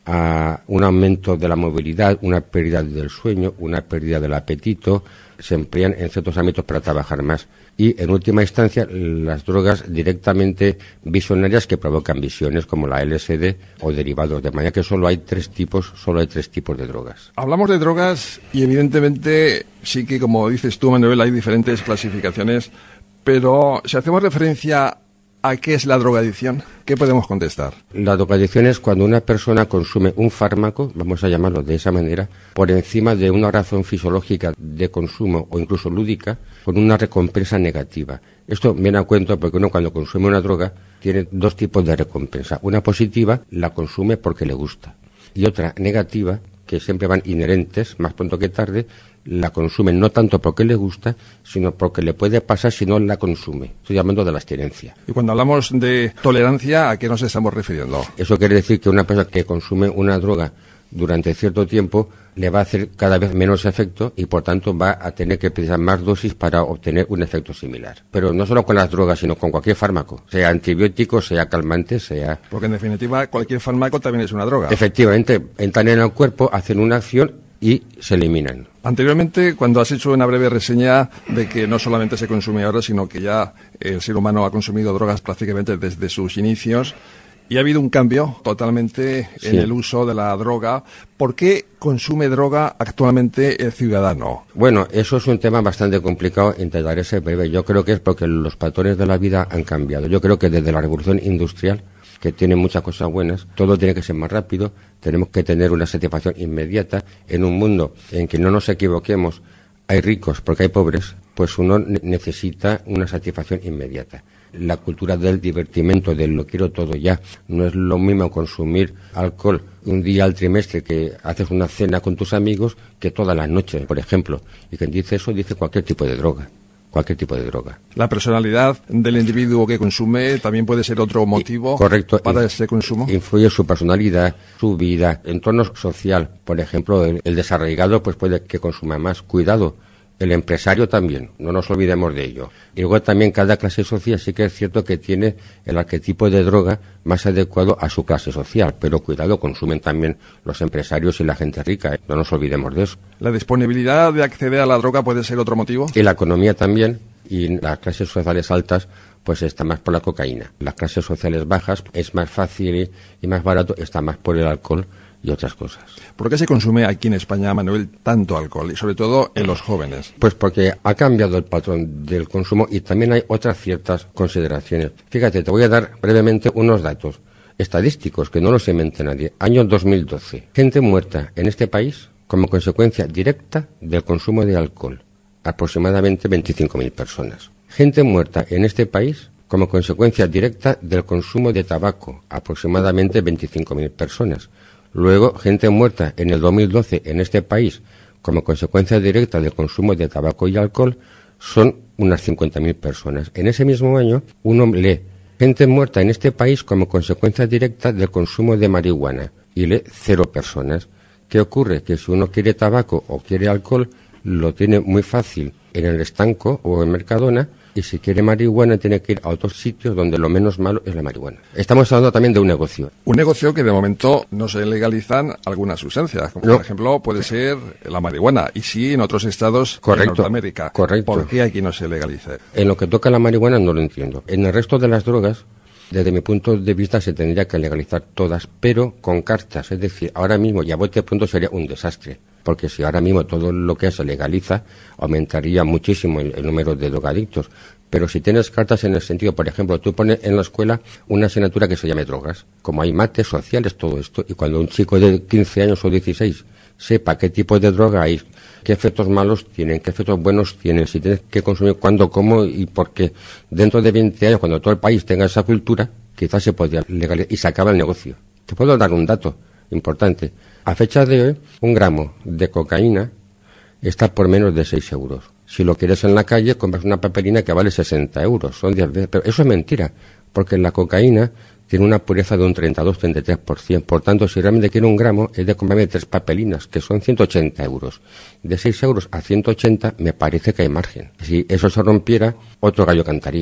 a un aumento de la movilidad, una pérdida del sueño, una pérdida del apetito, se emplean en ciertos ámbitos para trabajar más. Y, en última instancia, las drogas directamente visionarias que provocan visiones, como la L S D o derivados, de manera que solo hay tres tipos, solo hay tres tipos de drogas. Hablamos de drogas y, evidentemente, sí que, como dices tú, Manuel, hay diferentes clasificaciones, pero si hacemos referencia ¿a qué es la drogadicción? ¿Qué podemos contestar? La drogadicción es cuando una persona consume un fármaco, vamos a llamarlo de esa manera, por encima de una razón fisiológica de consumo o incluso lúdica, con una recompensa negativa. Esto viene a cuento porque uno cuando consume una droga tiene dos tipos de recompensa. Una positiva, la consume porque le gusta. Y otra negativa, que siempre van inherentes, más pronto que tarde, la consumen no tanto porque le gusta, sino porque le puede pasar si no la consume. Estoy hablando de la abstinencia. Y cuando hablamos de tolerancia, ¿a qué nos estamos refiriendo? Eso quiere decir que una persona que consume una droga durante cierto tiempo le va a hacer cada vez menos efecto y por tanto va a tener que precisar más dosis para obtener un efecto similar. Pero no solo con las drogas, sino con cualquier fármaco, sea antibiótico, sea calmante, sea... Porque en definitiva cualquier fármaco también es una droga. Efectivamente, entran en el cuerpo, hacen una acción y se eliminan. Anteriormente, cuando has hecho una breve reseña de que no solamente se consume ahora, sino que ya el ser humano ha consumido drogas prácticamente desde sus inicios, y ha habido un cambio totalmente sí. en el uso de la droga. ¿Por qué consume droga actualmente el ciudadano? Bueno, eso es un tema bastante complicado, intentaré ser breve. Yo creo que es porque los patrones de la vida han cambiado. Yo creo que desde la revolución industrial, que tiene muchas cosas buenas, todo tiene que ser más rápido, tenemos que tener una satisfacción inmediata. En un mundo en que no nos equivoquemos, hay ricos porque hay pobres, pues uno ne- necesita una satisfacción inmediata. La cultura del divertimento, del lo quiero todo ya, no es lo mismo consumir alcohol un día al trimestre que haces una cena con tus amigos que todas las noches, por ejemplo. Y quien dice eso dice cualquier tipo de droga. Cualquier tipo de droga. La personalidad del individuo que consume también puede ser otro motivo Correcto. para Inf- ese consumo. Influye su personalidad, su vida, entorno social. Por ejemplo, el, el desarraigado pues puede que consuma más. Cuidado, el empresario también, no nos olvidemos de ello. Y luego también cada clase social sí que es cierto que tiene el arquetipo de droga más adecuado a su clase social, pero cuidado, consumen también los empresarios y la gente rica, ¿eh? No nos olvidemos de eso. ¿La disponibilidad de acceder a la droga puede ser otro motivo? Y la economía también, y las clases sociales altas pues está más por la cocaína. Las clases sociales bajas es más fácil y, y más barato, está más por el alcohol y otras cosas. ¿Por qué se consume aquí en España, Manuel, tanto alcohol, y sobre todo en los jóvenes? Pues porque ha cambiado el patrón del consumo y también hay otras ciertas consideraciones. Fíjate, te voy a dar brevemente unos datos estadísticos que no los inventa nadie. Año dos mil doce. Gente muerta en este país como consecuencia directa del consumo de alcohol. Aproximadamente veinticinco mil personas. Gente muerta en este país como consecuencia directa del consumo de tabaco. Aproximadamente veinticinco mil personas. Luego, gente muerta en el dos mil doce en este país como consecuencia directa del consumo de tabaco y alcohol son unas cincuenta mil personas. En ese mismo año, uno lee gente muerta en este país como consecuencia directa del consumo de marihuana y lee cero personas. ¿Qué ocurre? Que si uno quiere tabaco o quiere alcohol, lo tiene muy fácil en el estanco o en Mercadona, y si quiere marihuana tiene que ir a otros sitios donde lo menos malo es la marihuana. Estamos hablando también de un negocio. Un negocio que de momento no se legalizan algunas sustancias, como no. por ejemplo puede ser la marihuana, y sí en otros estados correcto, de Norteamérica. Correcto. ¿Por qué aquí no se legaliza? En lo que toca a la marihuana no lo entiendo. En el resto de las drogas, desde mi punto de vista, se tendría que legalizar todas, pero con cartas. Es decir, ahora mismo, ya bote pronto, sería un desastre. Porque si ahora mismo todo lo que se legaliza, aumentaría muchísimo el, el número de drogadictos. Pero si tienes cartas en el sentido, por ejemplo, tú pones en la escuela una asignatura que se llame drogas, como hay mates, sociales, todo esto, y cuando un chico de quince años o dieciséis sepa qué tipo de droga hay, qué efectos malos tienen, qué efectos buenos tienen, si tienes que consumir cuándo, cómo y por qué, dentro de veinte años, cuando todo el país tenga esa cultura, quizás se podría legalizar y se acaba el negocio. Te puedo dar un dato importante. A fecha de hoy, un gramo de cocaína está por menos de seis euros. Si lo quieres en la calle, compras una papelina que vale sesenta euros. Son diez veces. Pero eso es mentira, porque la cocaína tiene una pureza de un treinta y dos a treinta y tres por ciento. Por tanto, si realmente quiero un gramo, es de comprarme tres papelinas, que son ciento ochenta euros. De seis euros a ciento ochenta me parece que hay margen. Si eso se rompiera, otro gallo cantaría.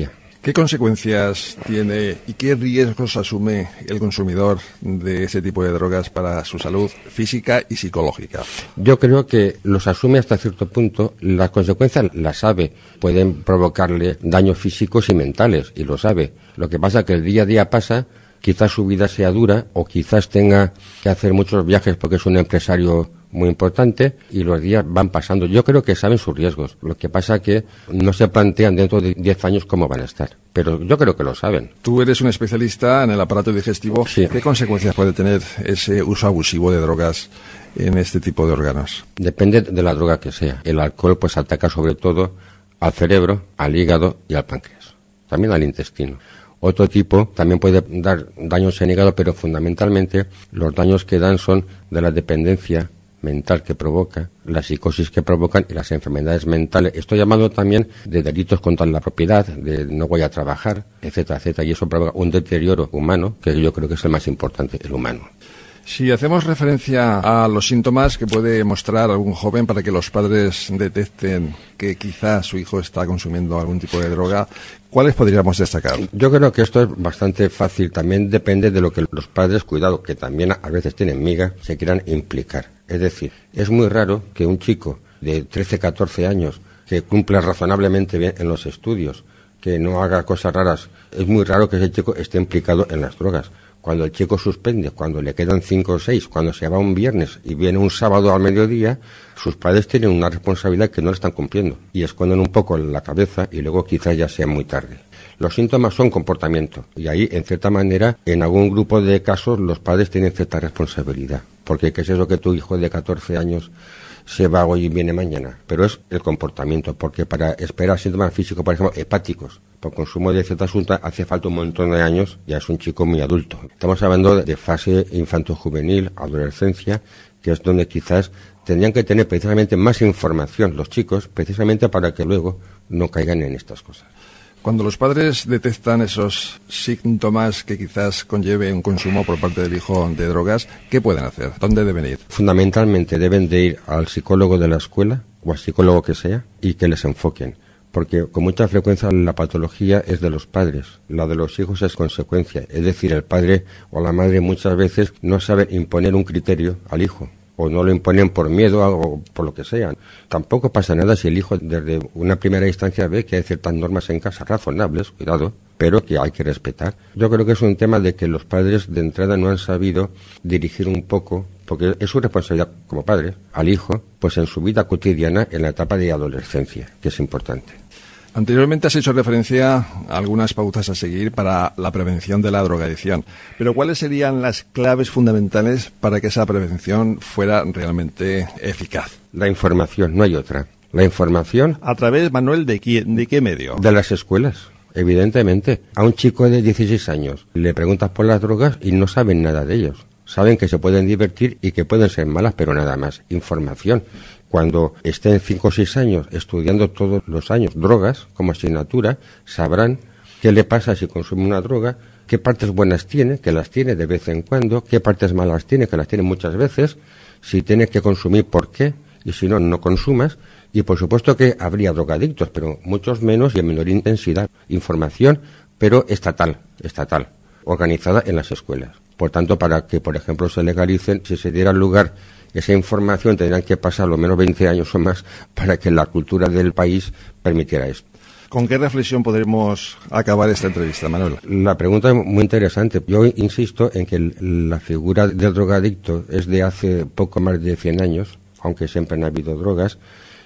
¿Qué consecuencias tiene y qué riesgos asume el consumidor de ese tipo de drogas para su salud física y psicológica? Yo creo que los asume hasta cierto punto. Las consecuencias las sabe. Pueden provocarle daños físicos y mentales, y lo sabe. Lo que pasa es que el día a día pasa, quizás su vida sea dura o quizás tenga que hacer muchos viajes porque es un empresario muy importante y los días van pasando. Yo creo que saben sus riesgos. Lo que pasa es que no se plantean dentro de diez años cómo van a estar. Pero yo creo que lo saben. Tú eres un especialista en el aparato digestivo. Sí. ¿Qué consecuencias puede tener ese uso abusivo de drogas en este tipo de órganos? Depende de la droga que sea. El alcohol pues ataca sobre todo al cerebro, al hígado y al páncreas. También al intestino. Otro tipo también puede dar daños en hígado, pero fundamentalmente los daños que dan son de la dependencia mental que provoca, la psicosis que provocan y las enfermedades mentales. Estoy llamando también de delitos contra la propiedad, de no voy a trabajar, etcétera, etcétera, y eso provoca un deterioro humano, que yo creo que es el más importante, el humano. Si hacemos referencia a los síntomas que puede mostrar algún joven para que los padres detecten que quizá su hijo está consumiendo algún tipo de droga, ¿cuáles podríamos destacar? Yo creo que esto es bastante fácil. También depende de lo que los padres, cuidado, que también a veces tienen miga, se quieran implicar. Es decir, es muy raro que un chico de trece, catorce años que cumpla razonablemente bien en los estudios, que no haga cosas raras, es muy raro que ese chico esté implicado en las drogas. Cuando el chico suspende, cuando le quedan cinco o seis, cuando se va un viernes y viene un sábado al mediodía, sus padres tienen una responsabilidad que no le están cumpliendo y esconden un poco la cabeza y luego quizás ya sea muy tarde. Los síntomas son comportamiento y ahí, en cierta manera, en algún grupo de casos los padres tienen cierta responsabilidad. Porque ¿qué es eso que tu hijo de catorce años se va hoy y viene mañana? Pero es el comportamiento, porque para esperar síntomas físicos, por ejemplo, hepáticos, por consumo de ciertas sustancias, hace falta un montón de años, ya es un chico muy adulto. Estamos hablando de fase infanto-juvenil, adolescencia, que es donde quizás tendrían que tener precisamente más información los chicos, precisamente para que luego no caigan en estas cosas. Cuando los padres detectan esos síntomas que quizás conlleve un consumo por parte del hijo de drogas, ¿qué pueden hacer? ¿Dónde deben ir? Fundamentalmente deben de ir al psicólogo de la escuela o al psicólogo que sea y que les enfoquen. Porque con mucha frecuencia la patología es de los padres, la de los hijos es consecuencia. Es decir, el padre o la madre muchas veces no sabe imponer un criterio al hijo. O no lo imponen por miedo o por lo que sea. Tampoco pasa nada si el hijo desde una primera instancia ve que hay ciertas normas en casa razonables, cuidado, pero que hay que respetar. Yo creo que es un tema de que los padres de entrada no han sabido dirigir un poco, porque es su responsabilidad como padre, al hijo, pues en su vida cotidiana, en la etapa de adolescencia, que es importante. Anteriormente has hecho referencia a algunas pautas a seguir para la prevención de la drogadicción, pero ¿cuáles serían las claves fundamentales para que esa prevención fuera realmente eficaz? La información, no hay otra. La información... ¿A través, Manuel, de qué, de qué medio? De las escuelas, evidentemente. A un chico de dieciséis años le preguntas por las drogas y no saben nada de ellos. Saben que se pueden divertir y que pueden ser malas, pero nada más. Información. Cuando estén cinco o seis años estudiando todos los años drogas como asignatura, sabrán qué le pasa si consume una droga, qué partes buenas tiene, que las tiene de vez en cuando, qué partes malas tiene, que las tiene muchas veces, si tiene que consumir, por qué, y si no, no consumas. Y por supuesto que habría drogadictos, pero muchos menos y en menor intensidad. Información, pero estatal, estatal, organizada en las escuelas. Por tanto, para que, por ejemplo, se legalicen, si se diera lugar esa información, tendrían que pasar lo menos veinte años o más para que la cultura del país permitiera esto. ¿Con qué reflexión podremos acabar esta entrevista, Manuel? La pregunta es muy interesante. Yo insisto en que la figura del drogadicto es de hace poco más de cien años, aunque siempre han habido drogas,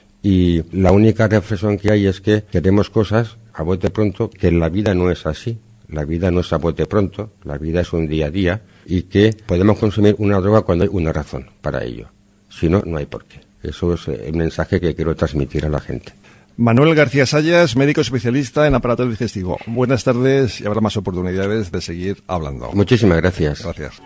y la única reflexión que hay es que queremos cosas a bote pronto, que la vida no es así. La vida no es a bote pronto, la vida es un día a día, y que podemos consumir una droga cuando hay una razón para ello. Si no, no hay por qué. Eso es el mensaje que quiero transmitir a la gente. Manuel García Sayas, médico especialista en aparato digestivo. Buenas tardes y habrá más oportunidades de seguir hablando. Muchísimas gracias. Gracias.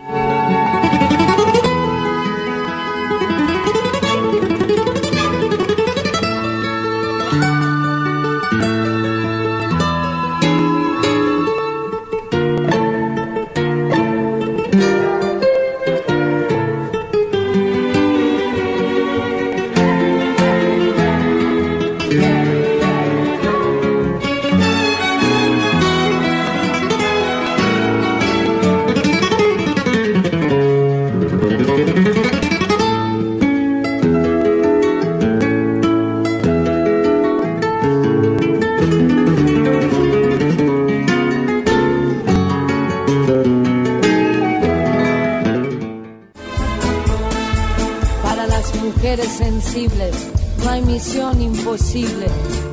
mujeres sensibles, no hay misión imposible.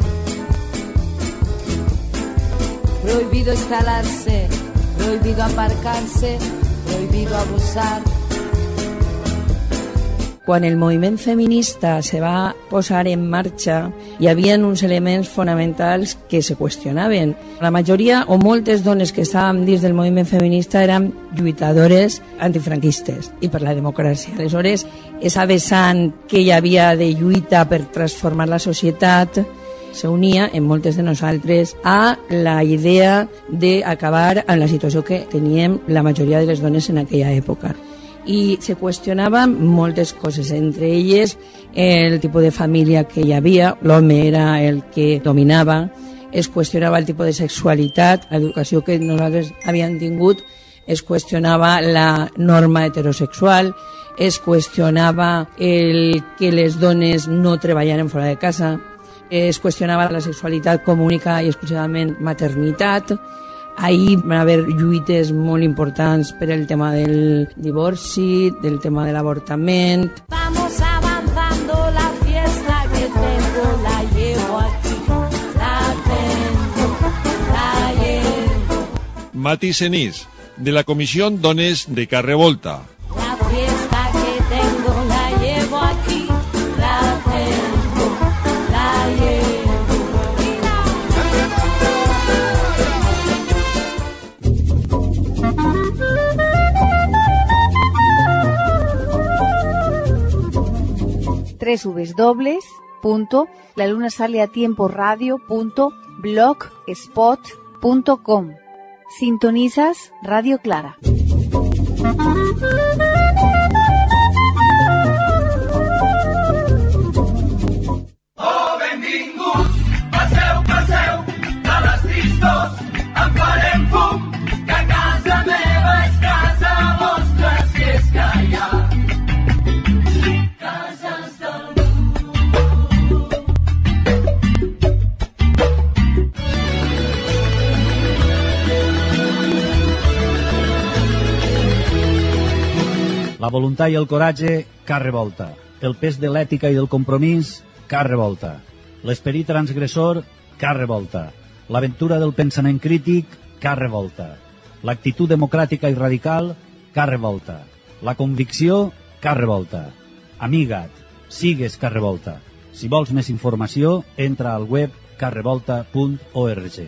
Prohibido instalarse, prohibido aparcarse, prohibido abusar. Quan el moviment feminista se va posar en marxa, hi havia uns elements fonamentals que se qüestionaven. La majoria o moltes dones que estàvem dins del moviment feminista eren lluitadores antifranquistes i per la democràcia. Aleshores, esa vessant que hi havia de lluita per transformar la societat s'unia en moltes de nosaltres a la idea d'acabar amb la situació que teníem la majoria de les dones en aquella època. I se qüestionaven moltes coses, entre elles el tipus de família que hi havia, l'home era el que dominava, es qüestionava el tipus de sexualitat, l'educació que nosaltres havíem tingut, es qüestionava la norma heterosexual, es qüestionava el que les dones no treballaren fora de casa, es qüestionava la sexualitat com única i exclusivament maternitat. Ahir van haver lluites molt importants per el tema del divorci, del tema de l'avortament. Vamos avanzando la fiesta que tengo, la llevo aquí, la tengo, la llevo. Mati Senís, de la Comisión Dones de Carrevolta. La fiesta que tengo, la llevo aquí, la tengo, la llevo. dobles u dobles u dobles punto la luna sale a tiempo radio punto blogspot punto com. Sintonizas Radio Clara. Oh, benvinguts, passeu, passeu, de les tristos, en farem fum, que casa meva és casa vostra, si és que hi ha cases del món. La voluntat i el coratge, car revolta. El pes de l'ètica i del compromís, car revolta. L'esperit transgressor, car revolta. L'aventura del pensament crític, car revolta. L'actitud democràtica i radical, car revolta. La convicció, car revolta. Amiga't, sigues car revolta. Si vols més informació, entra al web car revolta punt org.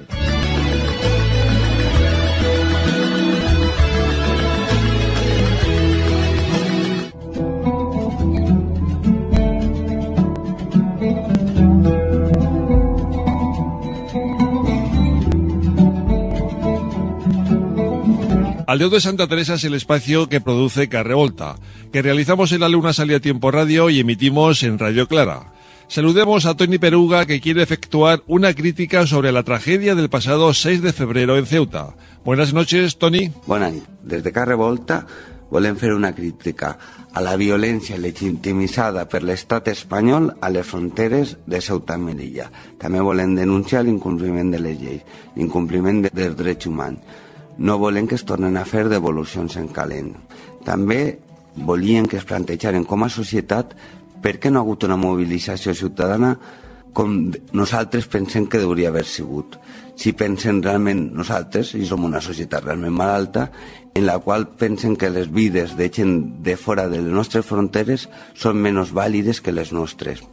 Aldeo de Santa Teresa es el espacio que produce Carrevolta, que realizamos en la Luna Sale a Tiempo Radio y emitimos en Radio Clara. Saludemos a Toni Peruga, que quiere efectuar una crítica sobre la tragedia del pasado seis de febrero en Ceuta. Buenas noches, Toni. Bona nit. Des de Carrevolta volem fer una crítica a la violència legitimitzada per l'estat espanyol a les fronteres de Ceuta i Melilla. També volem denunciar l'incompliment de les lleis, l'incompliment dels drets humans. No volem que es tornen a fer devolucions en calent. També volien que es plantejaren com a societat per què no ha hagut una mobilització ciutadana com nosaltres pensem que hauria haver sigut. Si pensem realment nosaltres, i som una societat realment malalta, en la qual pensen que les vides de gent de fora de les nostres fronteres són menys vàlides que les nostres.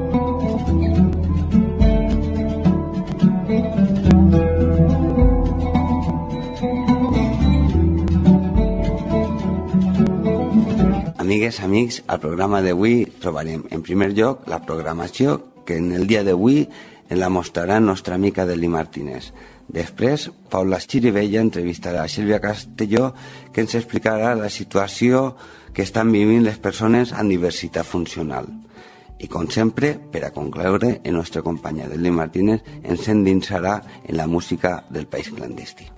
Amigues, amics, al programa d'avui trobarem en primer lloc la programació que en el dia d'avui en la mostrarà nostra amica Deli Martínez. Després, Paula Xirivella entrevistarà a Sílvia Castelló, que ens explicarà la situació que estan vivint les persones amb diversitat funcional. I com sempre, per a concloure, el nostre companya Deli Martínez ens endinsarà en la música del país clandestí.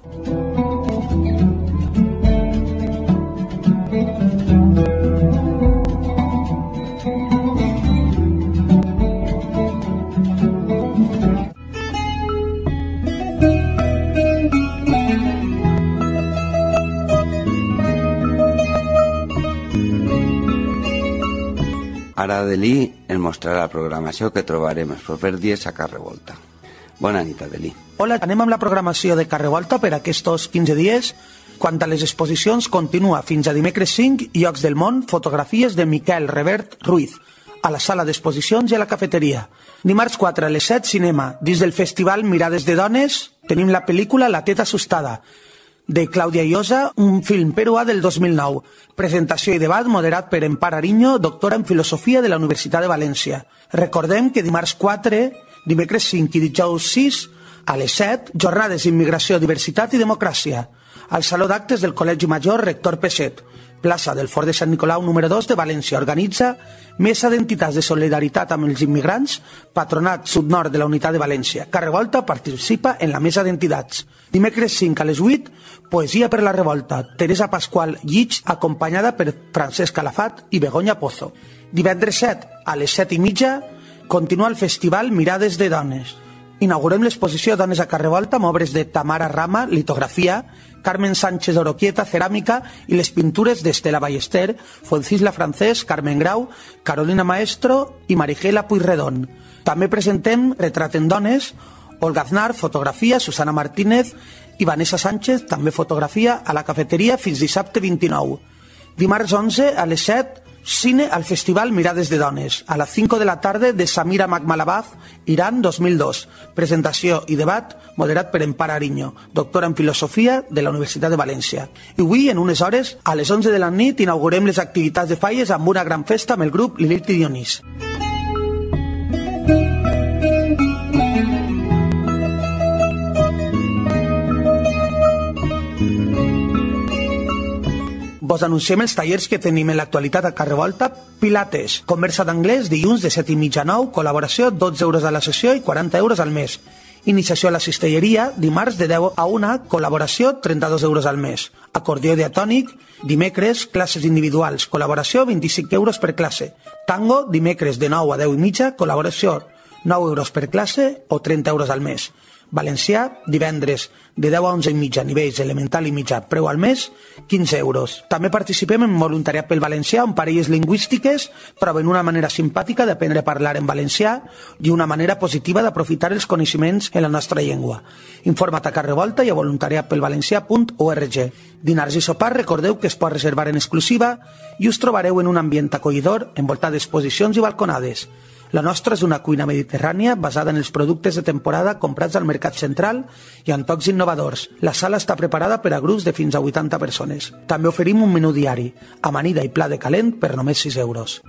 Ara Adelí ens mostrarà la programació que trobarem els propers dies a Car Revolta. Bona nit, Adelí. Hola, anem amb la programació de Car Revolta per aquests quinze dies. Quant a les exposicions, continua fins a dimecres cinc, Llocs del món, fotografies de Miquel Revert Ruiz, a la sala d'exposicions i a la cafeteria. Dimarts quatre a les set, cinema. Dins del festival Mirades de dones, tenim la pel·lícula La teta assustada, de Clàudia Llosa, un film peruà del dos mil nou. Presentació i debat moderat per Empar Ariño, doctora en Filosofia de la Universitat de València. Recordem que dimarts quatre, dimecres cinc i dijous sis, a les set, jornades d'immigració, diversitat i democràcia. Al Saló d'Actes del Col·legi Major Rector Peixet, plaça del Fort de Sant Nicolau número dos de València. Organitza Mesa d'Entitats de Solidaritat amb els Immigrants, Patronat Sud-Nord de la Unitat de València. Car Revolta participa en la Mesa d'Entitats. Dimecres cinc a les vuit, Poesia per la Revolta, Teresa Pasqual Llich, acompanyada per Francesc Calafat i Begoña Pozo. Divendres set a les set i mitja, continua el festival Mirades de dones. Inaugurem l'exposició Dones a Car Revolta amb obres de Tamara Rama, litografia, Carmen Sánchez Oroquieta, ceràmica, i les pintures d'Estela Ballester, Fuencisla Francés, Carmen Grau, Carolina Maestro i Marigela Puigredón. També presentem Retrat en dones, Olga Aznar, fotografia, Susana Martínez i Vanessa Sánchez, també fotografia, a la cafeteria fins dissabte vint-i-nou. Dimarts onze a les set, cine al Festival Mirades de dones, a las cinco de la tarde de Samira Magmalabad, Irán dos mil dos. Presentació i debat moderat per Empar Ariño, doctora en Filosofia de la Universitat de València. I avui, en unes hores, a les onze de la nit, inaugurem les activitats de Falles amb una gran festa amb el grup Lilith i Dionís. Vos anunciem els tallers que tenim en l'actualitat a Car Revolta. Pilates, conversa d'anglès, dilluns de set i mitja a nou, col·laboració, dotze euros a la sessió i quaranta euros al mes. Iniciació a la cistelleria, dimarts de deu a una, col·laboració, trenta-dos euros al mes. Acordió diatònic, dimecres, classes individuals, col·laboració, vint-i-cinc euros per classe. Tango, dimecres de nou a deu i mitja, col·laboració, nou euros per classe o trenta euros al mes. Valencià, divendres de deu a onze i mitja, nivells elemental i mitjà, preu al mes, quinze euros. També participem en voluntariat pel valencià, on parelles lingüístiques troben una manera simpàtica d'aprendre a parlar en valencià i una manera positiva d'aprofitar els coneixements en la nostra llengua. Informa't a Car Revolta i a voluntariat pel valencià punt org. Dinars i sopars, recordeu que es pot reservar en exclusiva i us trobareu en un ambient acollidor envoltat d'exposicions i balconades. La nostra és una cuina mediterrània basada en els productes de temporada comprats al Mercat Central i amb tocs innovadors. La sala està preparada per a grups de fins a vuitanta persones. També oferim un menú diari, amanida i pla de calent per només sis euros.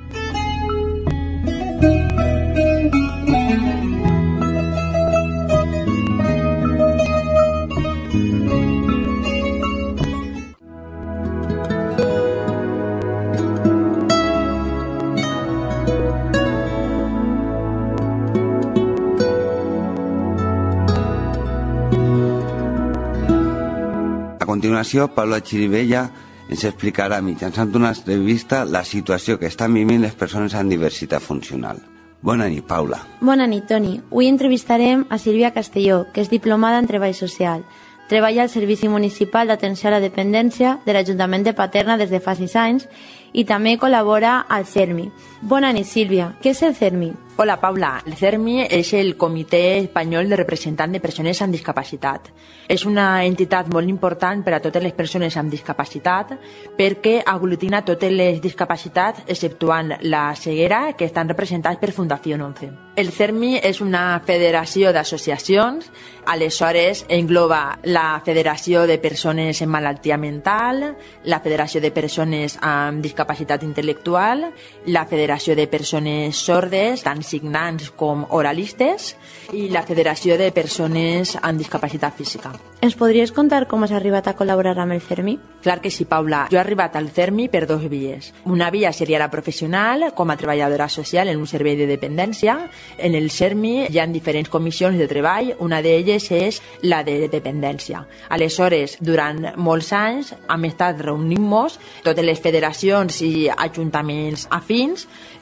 A continuació, Paula Chirivella ens explicarà mitjançant una entrevista la situació que estan vivint les persones amb diversitat funcional. Bona nit, Paula. Bona nit, Toni. Avui entrevistarem a Sílvia Castelló, que és diplomada en Treball Social. Treballa al Servici Municipal d'Atenció a la Dependència de l'Ajuntament de Paterna des de fa sis anys i també col·labora al CERMI. Bona nit, Sílvia. Què és el CERMI? Hola, Paula. El CERMI és el Comitè Espanyol de Representants de Persones amb Discapacitat. És una entitat molt important per a totes les persones amb discapacitat perquè aglutina totes les discapacitats exceptuant la ceguera, que estan representats per Fundació once. El CERMI és una federació d'associacions, aleshores engloba la Federació de Persones amb Malaltia Mental, la Federació de Persones amb Discapacitat Intel·lectual, la Federació de Persones Sordes, tant signants com oralistes, i la Federació de Persones amb Discapacitat Física. Ens podries contar com has arribat a col·laborar amb el CERMI? Clar que sí, Paula. Jo he arribat al CERMI per dos vies. Una via seria la professional, com a treballadora social en un servei de dependència. En el CERMI hi ha diferents comissions de treball, una d'elles és la de dependència. Aleshores, durant molts anys hem estat reunint-nos totes les federacions i ajuntaments afins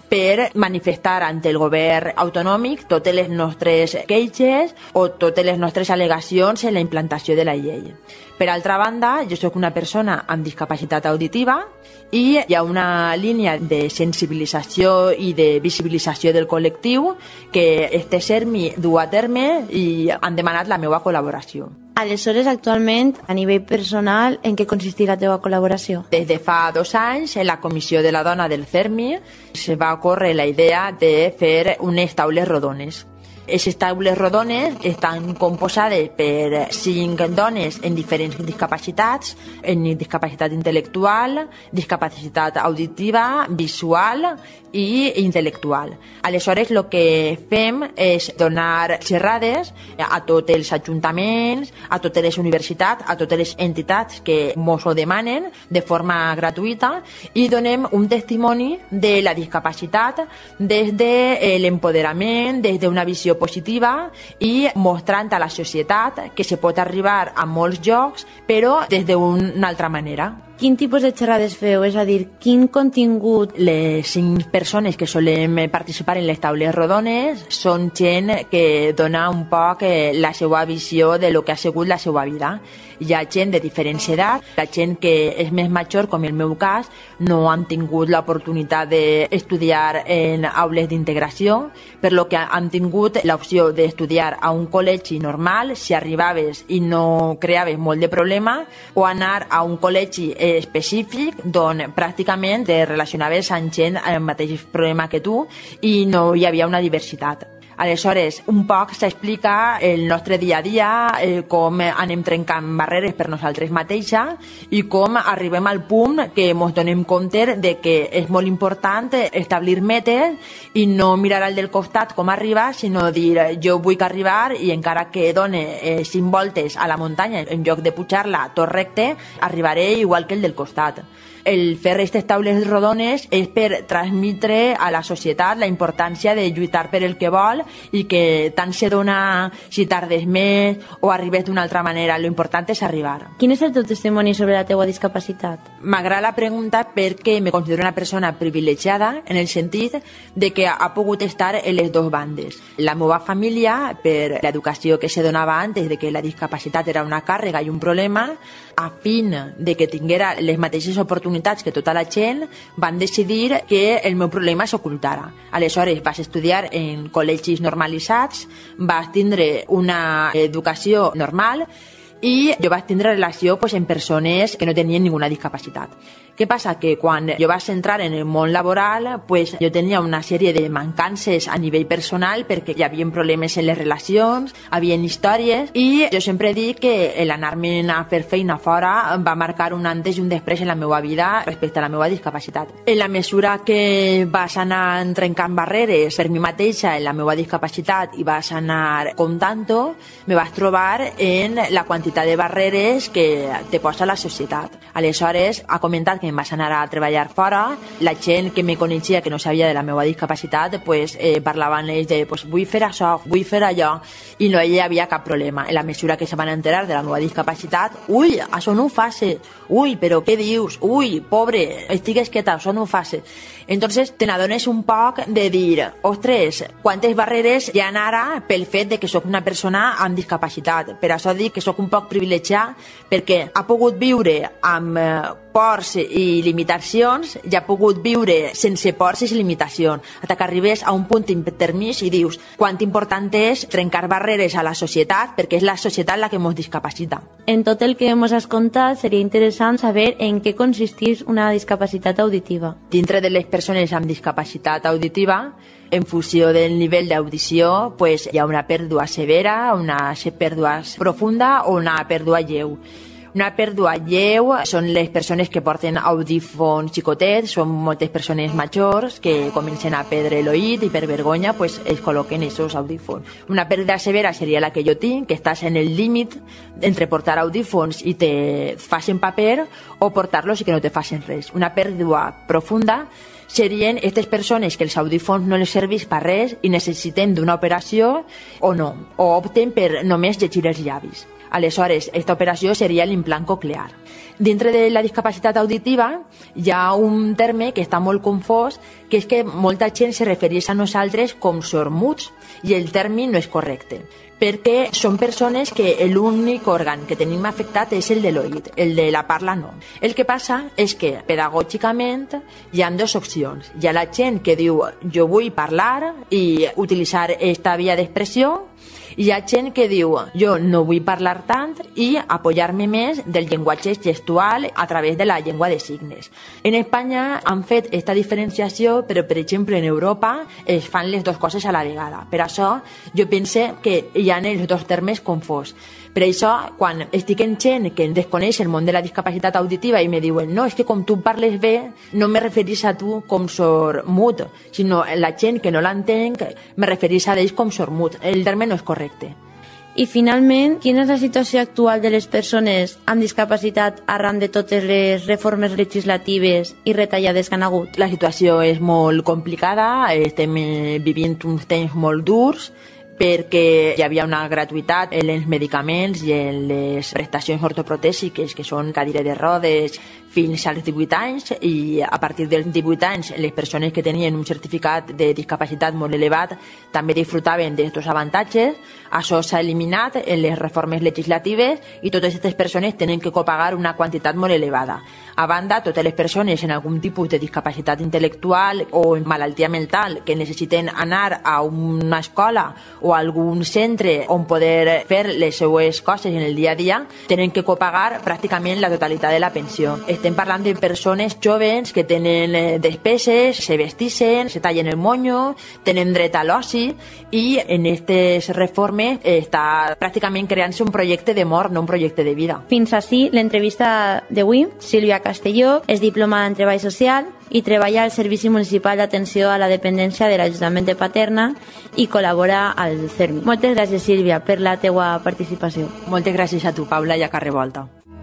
per manifestar ante el govern autonòmic totes les nostres queixes o totes les nostres al·legacions en la implantació de la llei. Per altra banda, jo sóc una persona amb discapacitat auditiva i hi ha una línia de sensibilització i de visibilització del col·lectiu que este CERMI du a terme i han demanat la meva col·laboració. Aleshores, actualment, a nivell personal, en què consisteix la teva col·laboració? Des de fa dos anys, en la Comissió de la Dona del CERMI, se va ocórrer la idea de fer unes taules rodones. Aquestes taules rodones estan composades per cinc dones en diferents discapacitats, en discapacitat intel·lectual, discapacitat auditiva, visual i intel·lectual. Aleshores, el que fem és donar xerrades a tots els ajuntaments, a totes les universitats, a totes les entitats que ens ho demanen de forma gratuïta i donem un testimoni de la discapacitat des de l'empoderament, des d'una visió positiva i mostrant a la societat que se pot arribar a molts llocs, però des d'una altra manera. Quin tipus de xerrades feu? És a dir, quin contingut? Les cinc persones que solem participar en les taules rodones són gent que dona un poc la seva visió de lo que ha sigut la seva vida. Hi ha gent de diferents edats, la gent que és més major, com el meu cas, no han tingut l'oportunitat d'estudiar en aules d'integració, per lo que han tingut l'opció d'estudiar a un col·legi normal, si arribaves i no creaves molt de problema, o anar a un col·legi específic d'on pràcticament te relacionaves amb gent amb el mateix problema que tu i no hi havia una diversitat. Aleshores, un poc s'explica el nostre dia a dia, eh, com anem trencant barreres per nosaltres mateixes i com arribem al punt que ens donem compte de que és molt important establir metes i no mirar al del costat com arribar, sinó dir jo vull arribar i encara que done eh, cinc voltes a la muntanya en lloc de pujar-la tot recte, arribaré igual que el del costat. El fer aquestes taules rodones és per transmetre a la societat la importància de lluitar per el que vol i que tant se dona si tardes més o arribes d'una altra manera, lo important és arribar. Quin és el teu testimoni sobre la teua discapacitat? M'agrada la pregunta perquè me considero una persona privilegiada en el sentit de que ha pogut estar en les dues bandes. La meva família, per l'educació que se donava antes de que la discapacitat era una càrrega i un problema, a fin de que tinguera les mateixes oportunitats que tota la gent, van decidir que el meu problema s'ocultara. Aleshores vas estudiar en col·legis normalitzats, vas tindre una educació normal i jo vaig tindre relació pues, amb persones que no tenien ninguna discapacitat. Què passa? Que quan jo vaig entrar en el món laboral, pues, jo tenia una sèrie de mancances a nivell personal perquè hi havia problemes en les relacions, hi havia històries, i jo sempre dic que l'anar-me a fer feina fora va marcar un antes i un després en la meva vida respecte a la meva discapacitat. En la mesura que vas anar trencant barreres per mi mateixa en la meva discapacitat i vas anar comptant-ho, me vas trobar en la quantitat de barreres que te posa la societat. Aleshores, ha comentat que em vaig anar a treballar fora, la gent que me coneixia que no sabia de la meva discapacitat pues, eh, parlaven ells de pues, vull fer això, vull fer allò, i no hi havia cap problema. En la mesura que se van enterar de la meva discapacitat, ui, això no ho faci, ui, però què dius, ui, pobre, estigues quieta, això no ho faci. Entonces te n'adones un poc de dir, ostres, quantes barreres hi ha ara pel fet de que sóc una persona amb discapacitat. Per això dic que sóc un poc privilegiat perquè ha pogut viure amb pors i limitacions i ha pogut viure sense pors i limitacions, fins que arribes a un punt intermig i dius quant important és trencar barreres a la societat perquè és la societat la que ens discapacita. En tot el que ens has contat seria interessant saber en què consisteix una discapacitat auditiva. Dintre de les persones amb discapacitat auditiva, en funció del nivell d'audició, pues, hi ha una pèrdua severa, una pèrdua profunda o una pèrdua lleu. Una pèrdua lleu són les persones que porten audífons xicotets, són moltes persones majors que comencen a perdre l'oït i per vergonya pues, es col·loquen aquests audífons. Una pèrdua severa seria la que jo tinc, que estàs en el límit entre portar audífons i te facin paper o portar-los i que no te facin res. Una pèrdua profunda serien aquestes persones que els audífons no els serveix per res i necessiten d'una operació o no, o opten per només llegir els llavis. Aleshores, aquesta operació seria l'implant coclear. Dintre de la discapacitat auditiva hi ha un terme que està molt confós, que és que molta gent se refereix a nosaltres com sormuts, i el terme no és correcte, perquè són persones que l'únic òrgan que tenim afectat és el de l'oït, el de la parla no. El que passa és que pedagògicament hi ha dues opcions. Hi ha la gent que diu jo vull parlar i utilitzar aquesta via d'expressió, i hi ha gent que diu jo no vull parlar tant i apoyar-me més del llenguatge gestual a través de la llengua de signes. En Espanya han fet aquesta diferenciació, però per exemple en Europa es fan les dues coses a la vegada. Per això jo pense que hi ha els dos termes confós. Per això, quan estic en gent que desconeix el món de la discapacitat auditiva i me diuen no, és que com tu parles bé, no me referís a tu com sordmut, sinó la gent que no l'entenc me referís a ells com sordmut. El terme no és correcte. I finalment, quina és la situació actual de les persones amb discapacitat arran de totes les reformes legislatives i retallades que han hagut? La situació és molt complicada, estem vivint uns temps molt durs, perquè hi havia una gratuïtat en els medicaments i en les prestacions ortoprotèsiques, que són cadires de rodes, fins als divuit anys, i a partir dels divuit anys les persones que tenien un certificat de discapacitat molt elevat també disfrutaven d'aquests avantatges. Això s'ha eliminat en les reformes legislatives i totes aquestes persones tenen que copagar una quantitat molt elevada. A banda, totes les persones amb algun tipus de discapacitat intel·lectual o malaltia mental que necessiten anar a una escola o a algun centre on poder fer les seues coses en el dia a dia, tenen que copagar pràcticament la totalitat de la pensió. Estem parlant de persones joves que tenen despeses, se vestixen, se tallen el monyo, tenen dret a l'oci, i en aquestes reformes està pràcticament creant-se un projecte de mort, no un projecte de vida. Fins així l'entrevista d'avui. Sílvia Castelló és diplomada en treball social i treballa al Servici Municipal d'Atenció a la Dependència de l'Ajuntament de Paterna i col·labora al CERMI. Moltes gràcies, Sílvia, per la teua participació. Moltes gràcies a tu, Paula, i a Carrer Volta.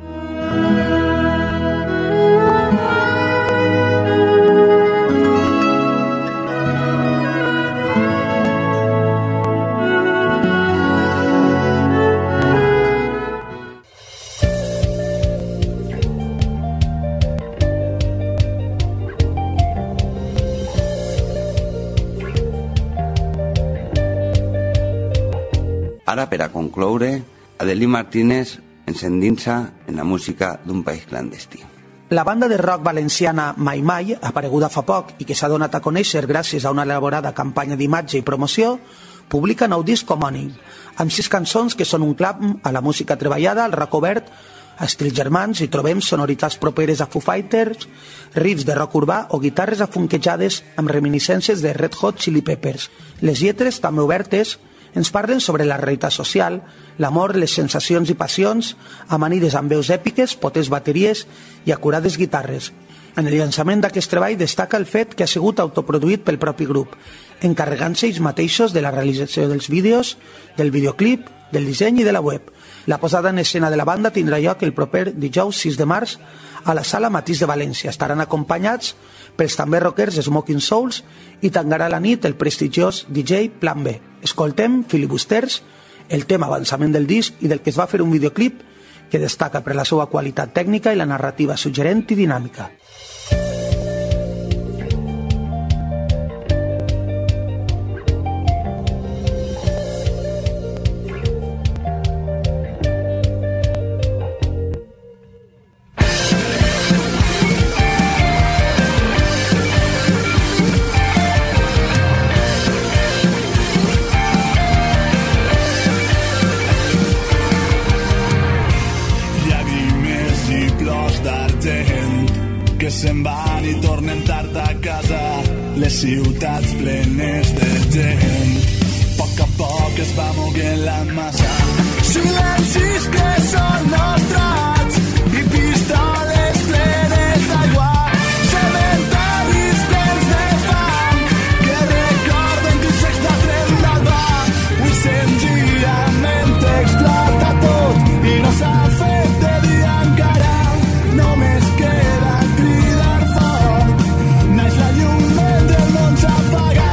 Ara, per a concloure, Adelí Martínez ens endinsa en la música d'un país clandestí. La banda de rock valenciana Mai Mai, apareguda fa poc i que s'ha donat a conèixer gràcies a una elaborada campanya d'imatge i promoció, publica nou disc homònim, amb sis cançons que són un clam a la música treballada, al rock obert, a estils germans hi trobem sonoritats properes a Foo Fighters, riffs de rock urbà o guitarres afunquejades amb reminiscències de Red Hot Chili Peppers. Les lletres, també obertes, ens parlen sobre la realitat social, l'amor, les sensacions i passions, amanides amb veus èpiques, potents bateries i acurades guitarres. En el llançament d'aquest treball destaca el fet que ha sigut autoproduït pel propi grup, encarregant-se ells mateixos de la realització dels vídeos, del videoclip, del disseny i de la web. La posada en escena de la banda tindrà lloc el proper dijous sis de març a la Sala Matís de València. Estaran acompanyats pels també rockers Smoking Souls i tangarà la nit el prestigiós D J Plan B. Escoltem Filibusters, el tema avançament del disc i del que es va fer un videoclip que destaca per la seva qualitat tècnica i la narrativa suggerent i dinàmica. que se'n van i tornen tard a casa, les ciutats plenes de gent. A poc a poc es va moguent la massa, silencis que són nostrats i pistoles plenes d'aigua, cementaris plens de fam que recorden que s'està tren d'alba. Avui senzillament explota tot i no s'ha fet de dia encara, només queda cridar fort, naix la llum mentre el món s'apaga.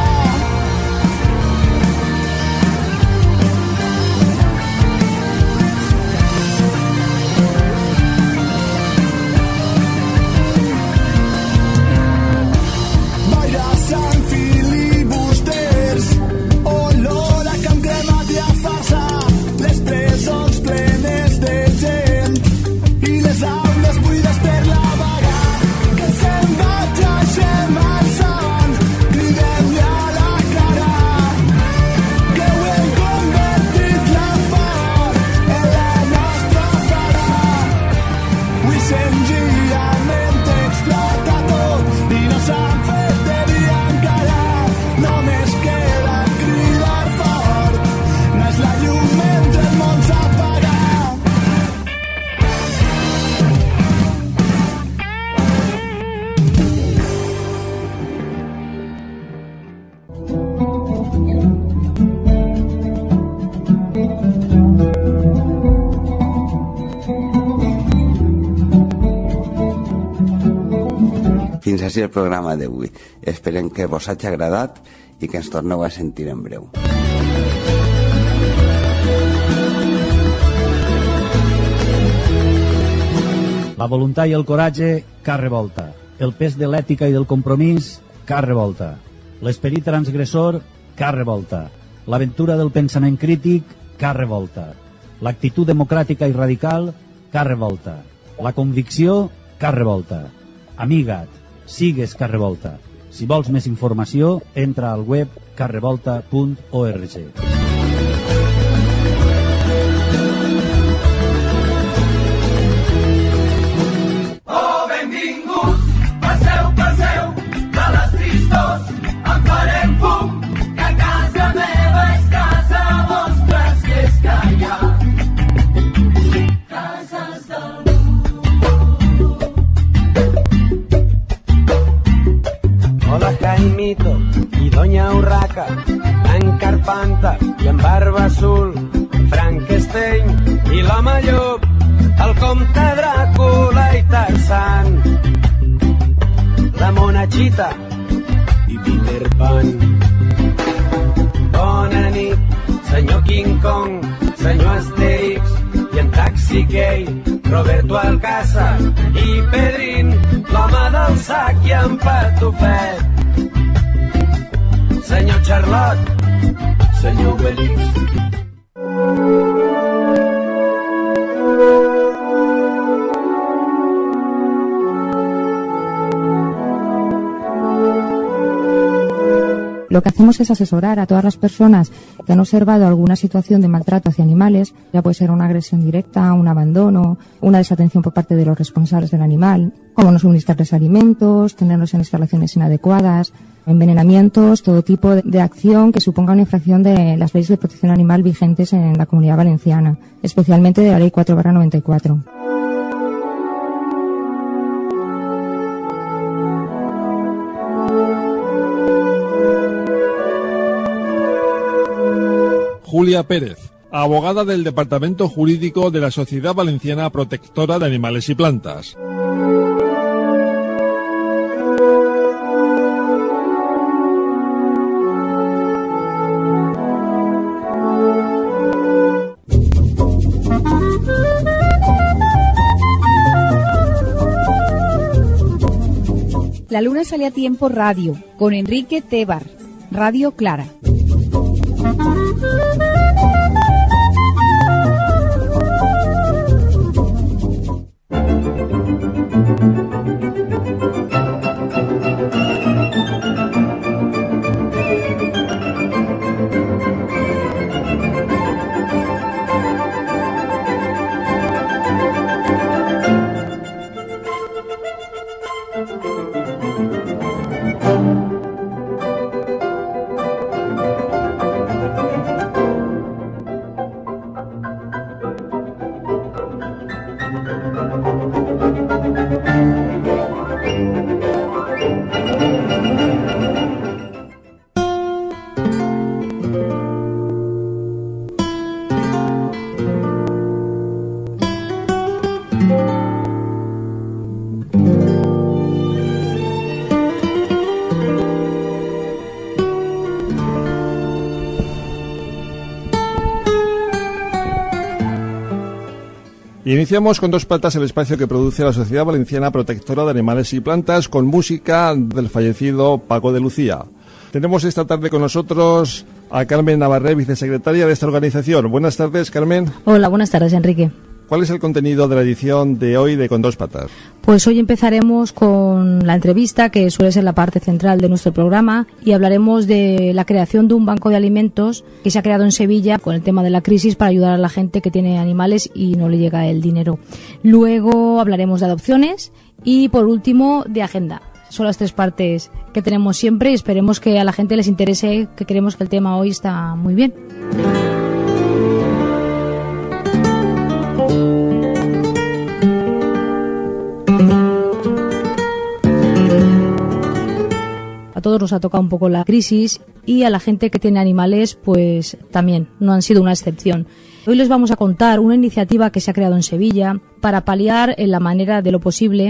així el programa d'avui. Esperem que vos hagi agradat i que ens torneu a sentir en breu. La voluntat i el coratge, car revolta. El pes de l'ètica i del compromís, car revolta. L'esperit transgressor, car revolta. L'aventura del pensament crític, car revolta. L'actitud democràtica i radical, car revolta. La convicció, car revolta. Amiga't, sigues car revolta. Si vols més informació, entra al web car revolta punt org. Oh, benvinguts, passeu, passeu, de les tristors en farem fum, que casa meva és casa vostra, si és que hi ha cases del Hola Jaimito y Doña Urraca, en Carpanta y en Barba Azul, Frankenstein y la Llop, el comte Dràcula i Tarzan, la Monachita i Peter Pan. Bona nit, senyor King Kong, senyor Asterix i en Taxi Gay, Roberto Alcázar i Pedrín, l'home del sac i en Patufet. Senyor Charlot, senyor Obelix. Lo que hacemos es asesorar a todas las personas que han observado alguna situación de maltrato hacia animales, ya puede ser una agresión directa, un abandono, una desatención por parte de los responsables del animal, como no suministrarles alimentos, tenerlos en instalaciones inadecuadas, envenenamientos, todo tipo de acción que suponga una infracción de las leyes de protección animal vigentes en la Comunidad Valenciana, especialmente de la Ley cuatro barra noventa y cuatro. Julia Pérez, abogada del Departamento Jurídico de la Sociedad Valenciana Protectora de Animales y Plantas. La luna sale a tiempo radio, con Enrique Tebar, Radio Clara. Iniciamos con Dos Patas, el espacio que produce la Sociedad Valenciana Protectora de Animales y Plantas, con música del fallecido Paco de Lucía. Tenemos esta tarde con nosotros a Carmen Navarré, vicesecretaria de esta organización. Buenas tardes, Carmen. Hola, buenas tardes, Enrique. ¿Cuál es el contenido de la edición de hoy de Con Dos Patas? Pues hoy empezaremos con la entrevista, que suele ser la parte central de nuestro programa, y hablaremos de la creación de un banco de alimentos que se ha creado en Sevilla con el tema de la crisis para ayudar a la gente que tiene animales y no le llega el dinero. Luego hablaremos de adopciones y, por último, de agenda. Son las tres partes que tenemos siempre y esperemos que a la gente les interese, que creemos que el tema hoy está muy bien. A todos nos ha tocado un poco la crisis y a la gente que tiene animales pues también, no han sido una excepción. Hoy les vamos a contar una iniciativa que se ha creado en Sevilla para paliar en la manera de lo posible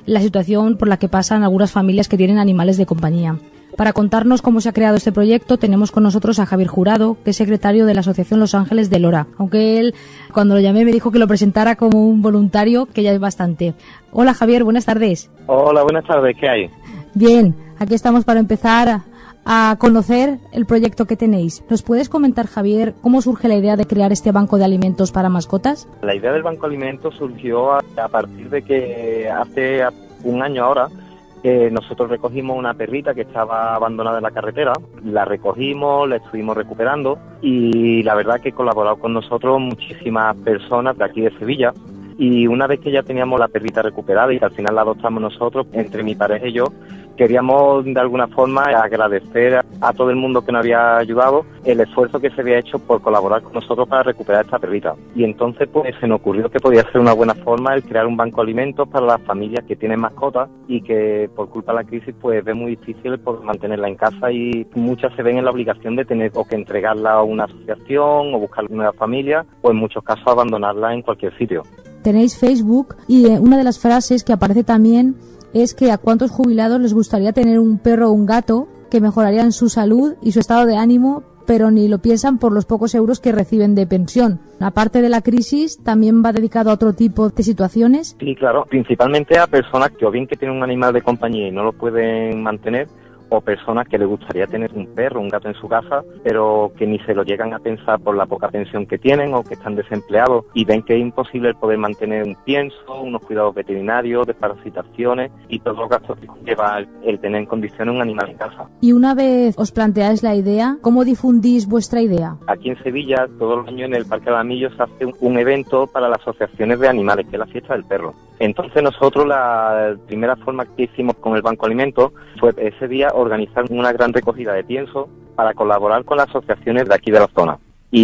la situación por la que pasan algunas familias que tienen animales de compañía. Para contarnos cómo se ha creado este proyecto, tenemos con nosotros a Javier Jurado, que es secretario de la Asociación Los Ángeles de Lora, aunque él, cuando lo llamé, me dijo que lo presentara como un voluntario, que ya es bastante. Hola Javier, buenas tardes. Hola, buenas tardes, ¿qué hay? Bien, aquí estamos para empezar a, a conocer el proyecto que tenéis. ¿Nos puedes comentar, Javier, cómo surge la idea de crear este banco de alimentos para mascotas? La idea del banco de alimentos surgió a, a partir de que hace un año ahora, Eh, nosotros recogimos una perrita que estaba abandonada en la carretera, la recogimos, la estuvimos recuperando y la verdad que colaboraron con nosotros muchísimas personas de aquí de Sevilla, y una vez que ya teníamos la perrita recuperada y que al final la adoptamos nosotros, entre mi pareja y yo, queríamos de alguna forma agradecer a, a todo el mundo que nos había ayudado el esfuerzo que se había hecho por colaborar con nosotros para recuperar esta perrita. Y entonces pues se nos ocurrió que podía ser una buena forma el crear un banco de alimentos para las familias que tienen mascotas y que por culpa de la crisis pues ve muy difícil por mantenerla en casa, y muchas se ven en la obligación de tener o que entregarla a una asociación o buscar una nueva familia, o en muchos casos abandonarla en cualquier sitio. Tenéis Facebook y eh, una de las frases que aparece también es que a cuántos jubilados les gustaría tener un perro o un gato que mejorarían su salud y su estado de ánimo, pero ni lo piensan por los pocos euros que reciben de pensión. Aparte de la crisis, ¿también va dedicado a otro tipo de situaciones? Sí, claro, principalmente a personas que o bien que tienen un animal de compañía y no lo pueden mantener, o personas que les gustaría tener un perro, un gato en su casa, pero que ni se lo llegan a pensar por la poca pensión que tienen o que están desempleados y ven que es imposible el poder mantener un pienso, unos cuidados veterinarios, desparasitaciones y todos los gastos que lleva el, el tener en condiciones un animal en casa. Y una vez os planteáis la idea, ¿cómo difundís vuestra idea? Aquí en Sevilla, todos los años en el Parque de Adamillo se hace un, un evento para las asociaciones de animales, que es la fiesta del perro. Entonces nosotros la primera forma que hicimos con el Banco Alimentos fue ese día organizar una gran recogida de pienso para colaborar con las asociaciones de aquí de la zona.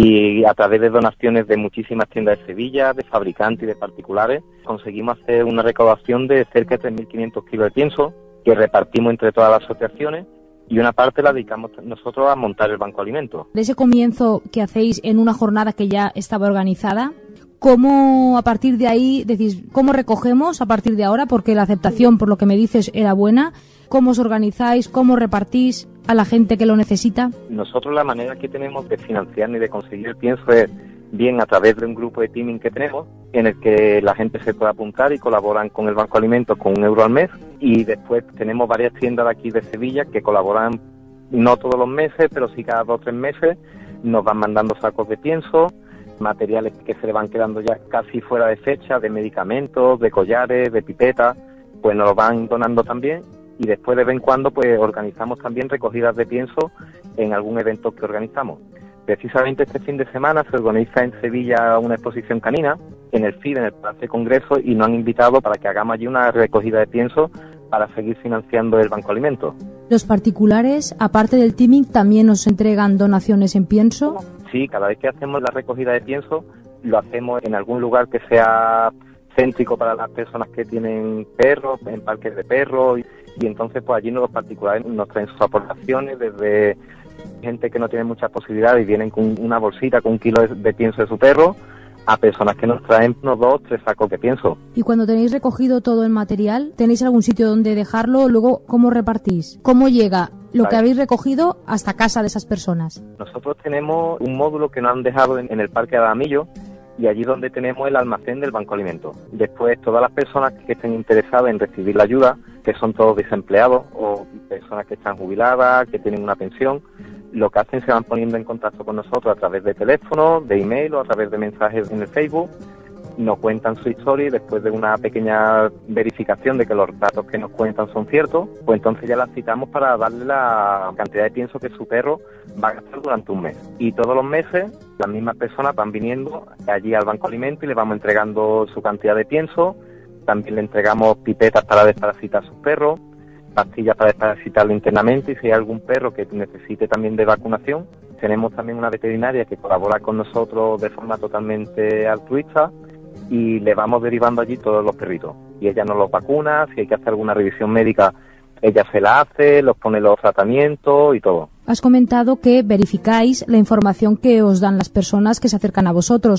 Y a través de donaciones de muchísimas tiendas de Sevilla, de fabricantes y de particulares, conseguimos hacer una recaudación de cerca de tres mil quinientos kilos de pienso que repartimos entre todas las asociaciones, y una parte la dedicamos nosotros a montar el Banco Alimentos. De ese comienzo que hacéis en una jornada que ya estaba organizada, ¿cómo a partir de ahí decís, cómo recogemos a partir de ahora? Porque la aceptación, por lo que me dices, era buena. ¿Cómo os organizáis? ¿Cómo repartís a la gente que lo necesita? Nosotros la manera que tenemos de financiar y de conseguir el pienso es bien a través de un grupo de teaming que tenemos, en el que la gente se puede apuntar y colaboran con el Banco Alimentos con un euro al mes, y después tenemos varias tiendas de aquí de Sevilla que colaboran no todos los meses, pero sí cada dos o tres meses, nos van mandando sacos de pienso, materiales que se le van quedando ya casi fuera de fecha, de medicamentos, de collares, de pipetas, pues nos lo van donando también, y después de vez en cuando pues organizamos también recogidas de pienso en algún evento que organizamos. Precisamente este fin de semana se organiza en Sevilla una exposición canina en el F I D, en el Palacio de Congreso, y nos han invitado para que hagamos allí una recogida de pienso para seguir financiando el Banco Alimentos. ¿Los particulares, aparte del teaming, también nos entregan donaciones en pienso? Sí, cada vez que hacemos la recogida de pienso lo hacemos en algún lugar que sea céntrico para las personas que tienen perros, en parques de perros, y, y entonces pues allí los particulares nos traen sus aportaciones, desde gente que no tiene muchas posibilidades y vienen con una bolsita con un kilo de, de pienso de su perro, a personas que nos traen unos dos, tres sacos de pienso. Y cuando tenéis recogido todo el material, ¿tenéis algún sitio donde dejarlo? Luego, ¿cómo repartís? ¿Cómo llega lo que habéis recogido hasta casa de esas personas? Nosotros tenemos un módulo que nos han dejado en, en el Parque de Adamillo, y allí donde tenemos el almacén del Banco Alimentos. Después, todas las personas que estén interesadas en recibir la ayuda, que son todos desempleados o personas que están jubiladas, que tienen una pensión, lo que hacen se van poniendo en contacto con nosotros a través de teléfono, de email o a través de mensajes en el Facebook, nos cuentan su historia, y después de una pequeña verificación de que los datos que nos cuentan son ciertos, pues entonces ya las citamos para darle la cantidad de pienso que su perro va a gastar durante un mes. Y todos los meses las mismas personas van viniendo allí al Banco Alimentos y le vamos entregando su cantidad de pienso. También le entregamos pipetas para desparasitar a sus perros, pastillas para desparasitarlo internamente, y si hay algún perro que necesite también de vacunación. Tenemos también una veterinaria que colabora con nosotros de forma totalmente altruista, y le vamos derivando allí todos los perritos. Y ella nos los vacuna, si hay que hacer alguna revisión médica, ella se la hace, los pone los tratamientos y todo. Has comentado que verificáis la información que os dan las personas que se acercan a vosotros,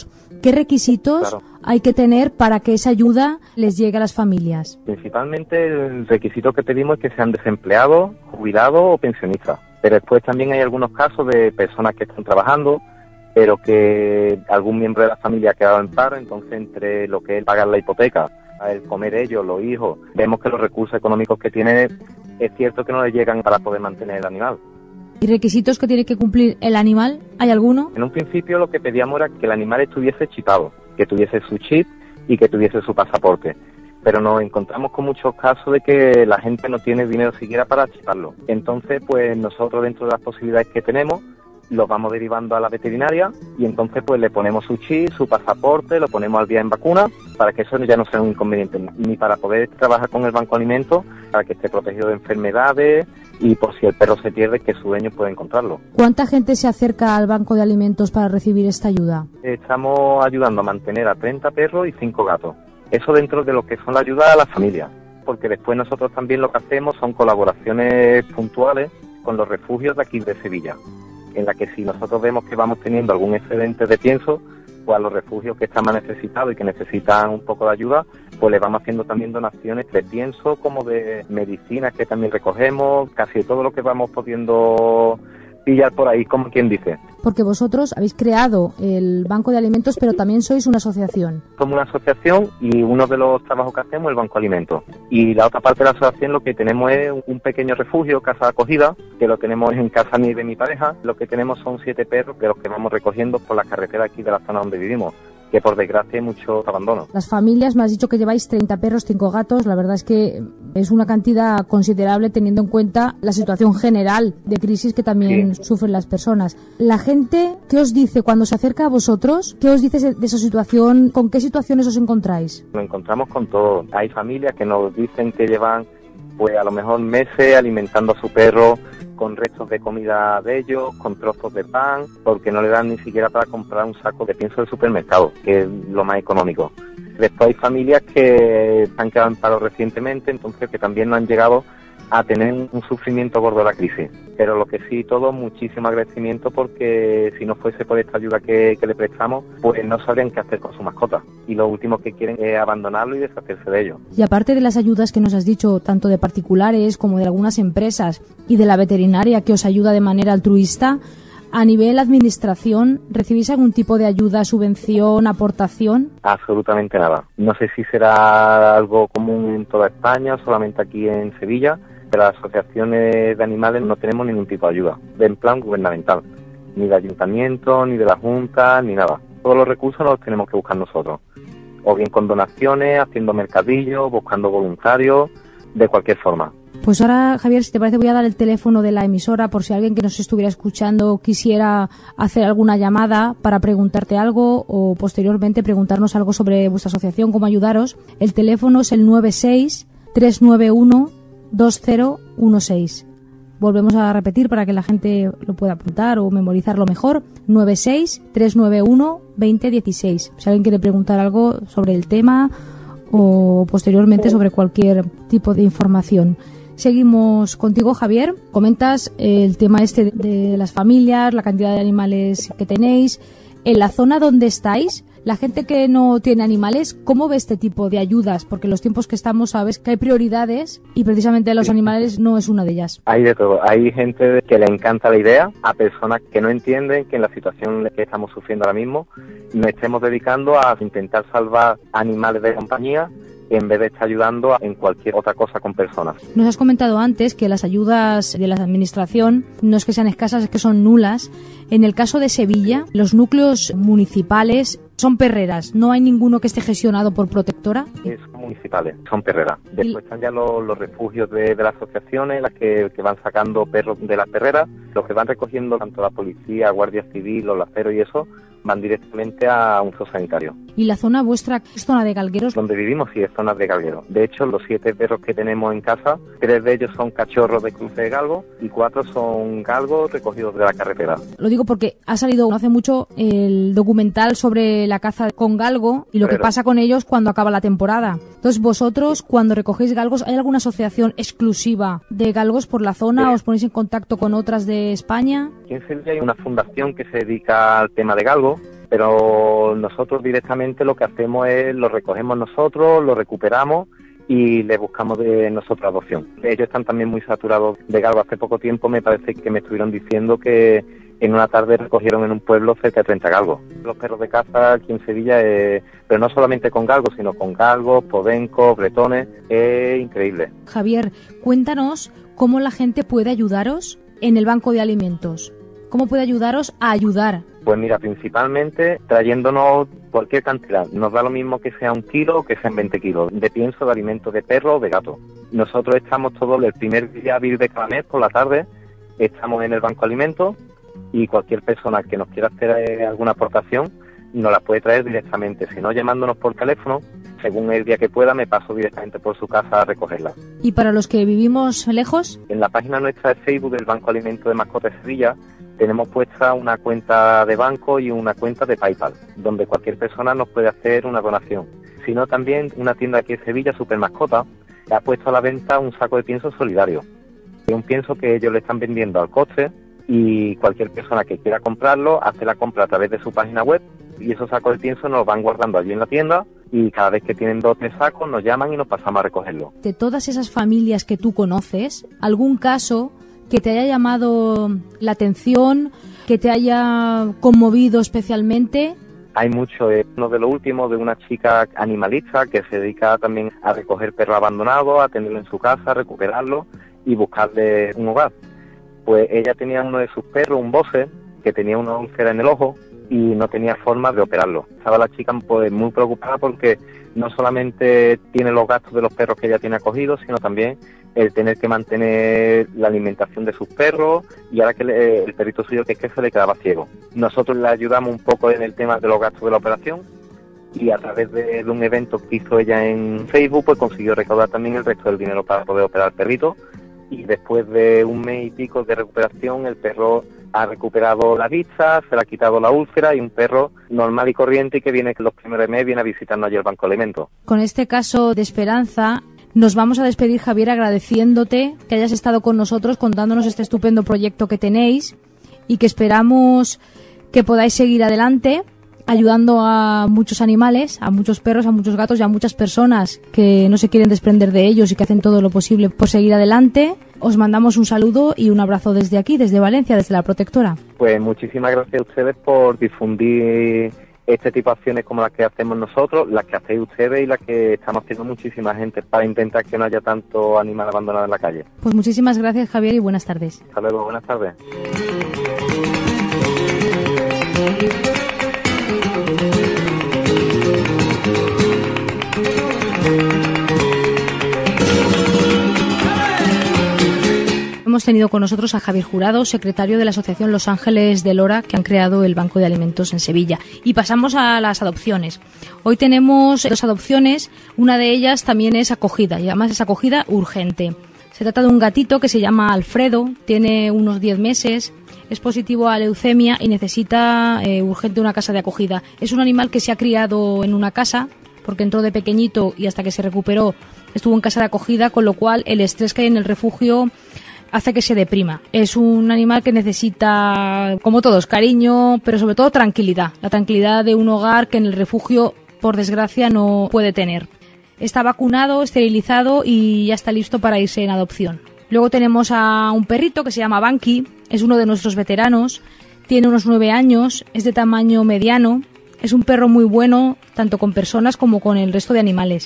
¿Qué requisitos claro. hay que tener para que esa ayuda les llegue a las familias? Principalmente el requisito que pedimos es que sean desempleados, jubilados o pensionistas. Pero después también hay algunos casos de personas que están trabajando, pero que algún miembro de la familia ha quedado en paro, entonces entre lo que es pagar la hipoteca, el comer ellos, los hijos, vemos que los recursos económicos que tienen es cierto que no les llegan para poder mantener el animal. ¿Y requisitos que tiene que cumplir el animal? ¿Hay alguno? En un principio lo que pedíamos era que el animal estuviese chipado, que tuviese su chip y que tuviese su pasaporte. Pero nos encontramos con muchos casos de que la gente no tiene dinero siquiera para chiparlo. Entonces, pues nosotros dentro de las posibilidades que tenemos, los vamos derivando a la veterinaria y entonces pues le ponemos su chip, su pasaporte, lo ponemos al día en vacuna para que eso ya no sea un inconveniente, ni para poder trabajar con el banco de alimentos, para que esté protegido de enfermedades y por si el perro se pierde, que su dueño pueda encontrarlo. ¿Cuánta gente se acerca al banco de alimentos para recibir esta ayuda? Estamos ayudando a mantener a treinta perros y cinco gatos. Eso dentro de lo que son la ayuda a la familia, porque después nosotros también lo que hacemos son colaboraciones puntuales con los refugios de aquí de Sevilla, en la que si nosotros vemos que vamos teniendo algún excedente de pienso, pues a los refugios que están más necesitados y que necesitan un poco de ayuda, pues les vamos haciendo también donaciones de pienso, como de medicinas que también recogemos, casi todo lo que vamos pudiendo pillar por ahí, como quien dice. Porque vosotros habéis creado el Banco de Alimentos, pero también sois una asociación. Somos una asociación y uno de los trabajos que hacemos es el Banco de Alimentos. Y la otra parte de la asociación lo que tenemos es un pequeño refugio, casa de acogida, que lo tenemos en casa mía y de mi pareja. Lo que tenemos son siete perros de los que vamos recogiendo por la carretera aquí de la zona donde vivimos, que por desgracia hay mucho abandono. Las familias, me has dicho que lleváis treinta perros, cinco gatos, la verdad es que es una cantidad considerable teniendo en cuenta la situación general de crisis que también sí. sufren las personas. La gente, ¿qué os dice cuando se acerca a vosotros? ¿Qué os dice de esa situación? ¿Con qué situaciones os encontráis? Nos encontramos con todo. Hay familias que nos dicen que llevan pues a lo mejor meses alimentando a su perro con restos de comida de ellos, con trozos de pan, porque no le dan ni siquiera para comprar un saco de pienso del supermercado, que es lo más económico. Después hay familias que han quedado en paro recientemente, entonces que también no han llegado a tener un sufrimiento gordo de la crisis. Pero lo que sí, todo, muchísimo agradecimiento, porque si no fuese por esta ayuda que, que le prestamos, pues no sabrían qué hacer con su mascota. Y lo último que quieren es abandonarlo y deshacerse de ello. Y aparte de las ayudas que nos has dicho, tanto de particulares como de algunas empresas y de la veterinaria que os ayuda de manera altruista, a nivel administración, ¿recibís algún tipo de ayuda, subvención, aportación? Absolutamente nada. No sé si será algo común en toda España o solamente aquí en Sevilla, pero las asociaciones de animales no tenemos ningún tipo de ayuda, en plan gubernamental, ni de ayuntamiento, ni de la Junta, ni nada. Todos los recursos los tenemos que buscar nosotros, o bien con donaciones, haciendo mercadillos, buscando voluntarios, de cualquier forma. Pues ahora, Javier, si te parece, voy a dar el teléfono de la emisora por si alguien que nos estuviera escuchando quisiera hacer alguna llamada para preguntarte algo o posteriormente preguntarnos algo sobre vuestra asociación, cómo ayudaros. El teléfono es el nueve seis, tres nueve uno, dos cero uno seis. Volvemos a repetir para que la gente lo pueda apuntar o memorizarlo mejor. nueve seis, tres nueve uno, dos cero uno seis. Si alguien quiere preguntar algo sobre el tema o posteriormente sobre cualquier tipo de información. Seguimos contigo, Javier. Comentas el tema este de las familias, la cantidad de animales que tenéis. En la zona donde estáis, la gente que no tiene animales, ¿cómo ve este tipo de ayudas? Porque en los tiempos que estamos sabes que hay prioridades y precisamente los animales no es una de ellas. Hay de todo. Hay gente que le encanta la idea, a personas que no entienden que en la situación que estamos sufriendo ahora mismo nos estemos dedicando a intentar salvar animales de compañía en vez de estar ayudando en cualquier otra cosa con personas. Nos has comentado antes que las ayudas de la administración no es que sean escasas, es que son nulas. En el caso de Sevilla, los núcleos municipales son perreras, no hay ninguno que esté gestionado por protectora. Son municipales, son perreras. Después están ya los, los refugios de, de las asociaciones, las que, que van sacando perros de las perreras, los que van recogiendo tanto la policía, guardia civil, los laceros y eso, van directamente a un zoosanitario. ¿Y la zona vuestra es zona de galgueros? Donde vivimos sí es zona de galgueros. De hecho, los siete perros que tenemos en casa, tres de ellos son cachorros de cruce de galgo y cuatro son galgos recogidos de la carretera. Lo digo porque ha salido no hace mucho el documental sobre la caza con galgo y lo Pero. que pasa con ellos cuando acaba la temporada. Entonces, vosotros, cuando recogéis galgos, ¿hay alguna asociación exclusiva de galgos por la zona? Sí. ¿Os ponéis en contacto con otras de España? Aquí en Sevilla hay una fundación que se dedica al tema de galgo, pero nosotros directamente lo que hacemos es lo recogemos nosotros, lo recuperamos y le buscamos de nosotros adopción. Ellos están también muy saturados de galgo. Hace poco tiempo me parece que me estuvieron diciendo que en una tarde recogieron en un pueblo cerca de treinta galgos. Los perros de caza aquí en Sevilla, eh, pero no solamente con galgos, sino con galgos, podencos, bretones, es increíble. Javier, cuéntanos cómo la gente puede ayudaros en el banco de alimentos. ¿Cómo puede ayudaros a ayudar? Pues mira, principalmente trayéndonos cualquier cantidad. Nos da lo mismo que sea un kilo o que sean veinte kilos de pienso, de alimento de perro o de gato. Nosotros estamos todos el primer día hábil de cada mes por la tarde, estamos en el banco de alimentos y cualquier persona que nos quiera hacer eh, alguna aportación nos la puede traer directamente. Si no, llamándonos por teléfono, según el día que pueda, me paso directamente por su casa a recogerla. ¿Y para los que vivimos lejos? En la página nuestra de Facebook del Banco Alimento de Mascotas de Sevilla tenemos puesta una cuenta de banco y una cuenta de PayPal, donde cualquier persona nos puede hacer una donación. Si no, también una tienda aquí en Sevilla, Super Mascota, ha puesto a la venta un saco de pienso solidario. Es un pienso que ellos le están vendiendo al coste y cualquier persona que quiera comprarlo hace la compra a través de su página web y esos sacos de pienso nos los van guardando allí en la tienda y cada vez que tienen dos o tres sacos nos llaman y nos pasamos a recogerlo. De todas esas familias que tú conoces, ¿algún caso que te haya llamado la atención, que te haya conmovido especialmente? Hay mucho, eh, uno de los últimos de una chica animalista que se dedica también a recoger perros abandonados, a tenerlo en su casa, a recuperarlo y buscarle un hogar. Pues ella tenía uno de sus perros, un boxer, que tenía una úlcera en el ojo y no tenía forma de operarlo. Estaba la chica pues muy preocupada porque no solamente tiene los gastos de los perros que ella tiene acogidos, sino también el tener que mantener la alimentación de sus perros y ahora que le, el perrito suyo que es que se le quedaba ciego. Nosotros le ayudamos un poco en el tema de los gastos de la operación y a través de, de un evento que hizo ella en Facebook pues consiguió recaudar también el resto del dinero para poder operar al perrito y después de un mes y pico de recuperación el perro ha recuperado la vista, se le ha quitado la úlcera y un perro normal y corriente y que viene los primeros meses viene a visitarnos allí el Banco de Alimentos. Con este caso de esperanza nos vamos a despedir, Javier, agradeciéndote que hayas estado con nosotros contándonos este estupendo proyecto que tenéis y que esperamos que podáis seguir adelante ayudando a muchos animales, a muchos perros, a muchos gatos y a muchas personas que no se quieren desprender de ellos y que hacen todo lo posible por seguir adelante. Os mandamos un saludo y un abrazo desde aquí, desde Valencia, desde La Protectora. Pues muchísimas gracias a ustedes por difundir este tipo de acciones como las que hacemos nosotros, las que hacéis ustedes y las que estamos haciendo muchísima gente para intentar que no haya tanto animal abandonado en la calle. Pues muchísimas gracias, Javier, y buenas tardes. Hasta luego, buenas tardes. Hemos tenido con nosotros a Javier Jurado, secretario de la Asociación Los Ángeles de Lora, que han creado el Banco de Alimentos en Sevilla. Y pasamos a las adopciones. Hoy tenemos dos adopciones, una de ellas también es acogida, y además es acogida urgente. Se trata de un gatito que se llama Alfredo, tiene unos diez meses, es positivo a leucemia y necesita eh, urgente una casa de acogida. Es un animal que se ha criado en una casa, porque entró de pequeñito y hasta que se recuperó estuvo en casa de acogida, con lo cual el estrés que hay en el refugio hace que se deprima. Es un animal que necesita, como todos, cariño, pero sobre todo tranquilidad. La tranquilidad de un hogar que en el refugio, por desgracia, no puede tener. Está vacunado, esterilizado y ya está listo para irse en adopción. Luego tenemos a un perrito que se llama Banky, es uno de nuestros veteranos, tiene unos nueve años, es de tamaño mediano, es un perro muy bueno, tanto con personas como con el resto de animales.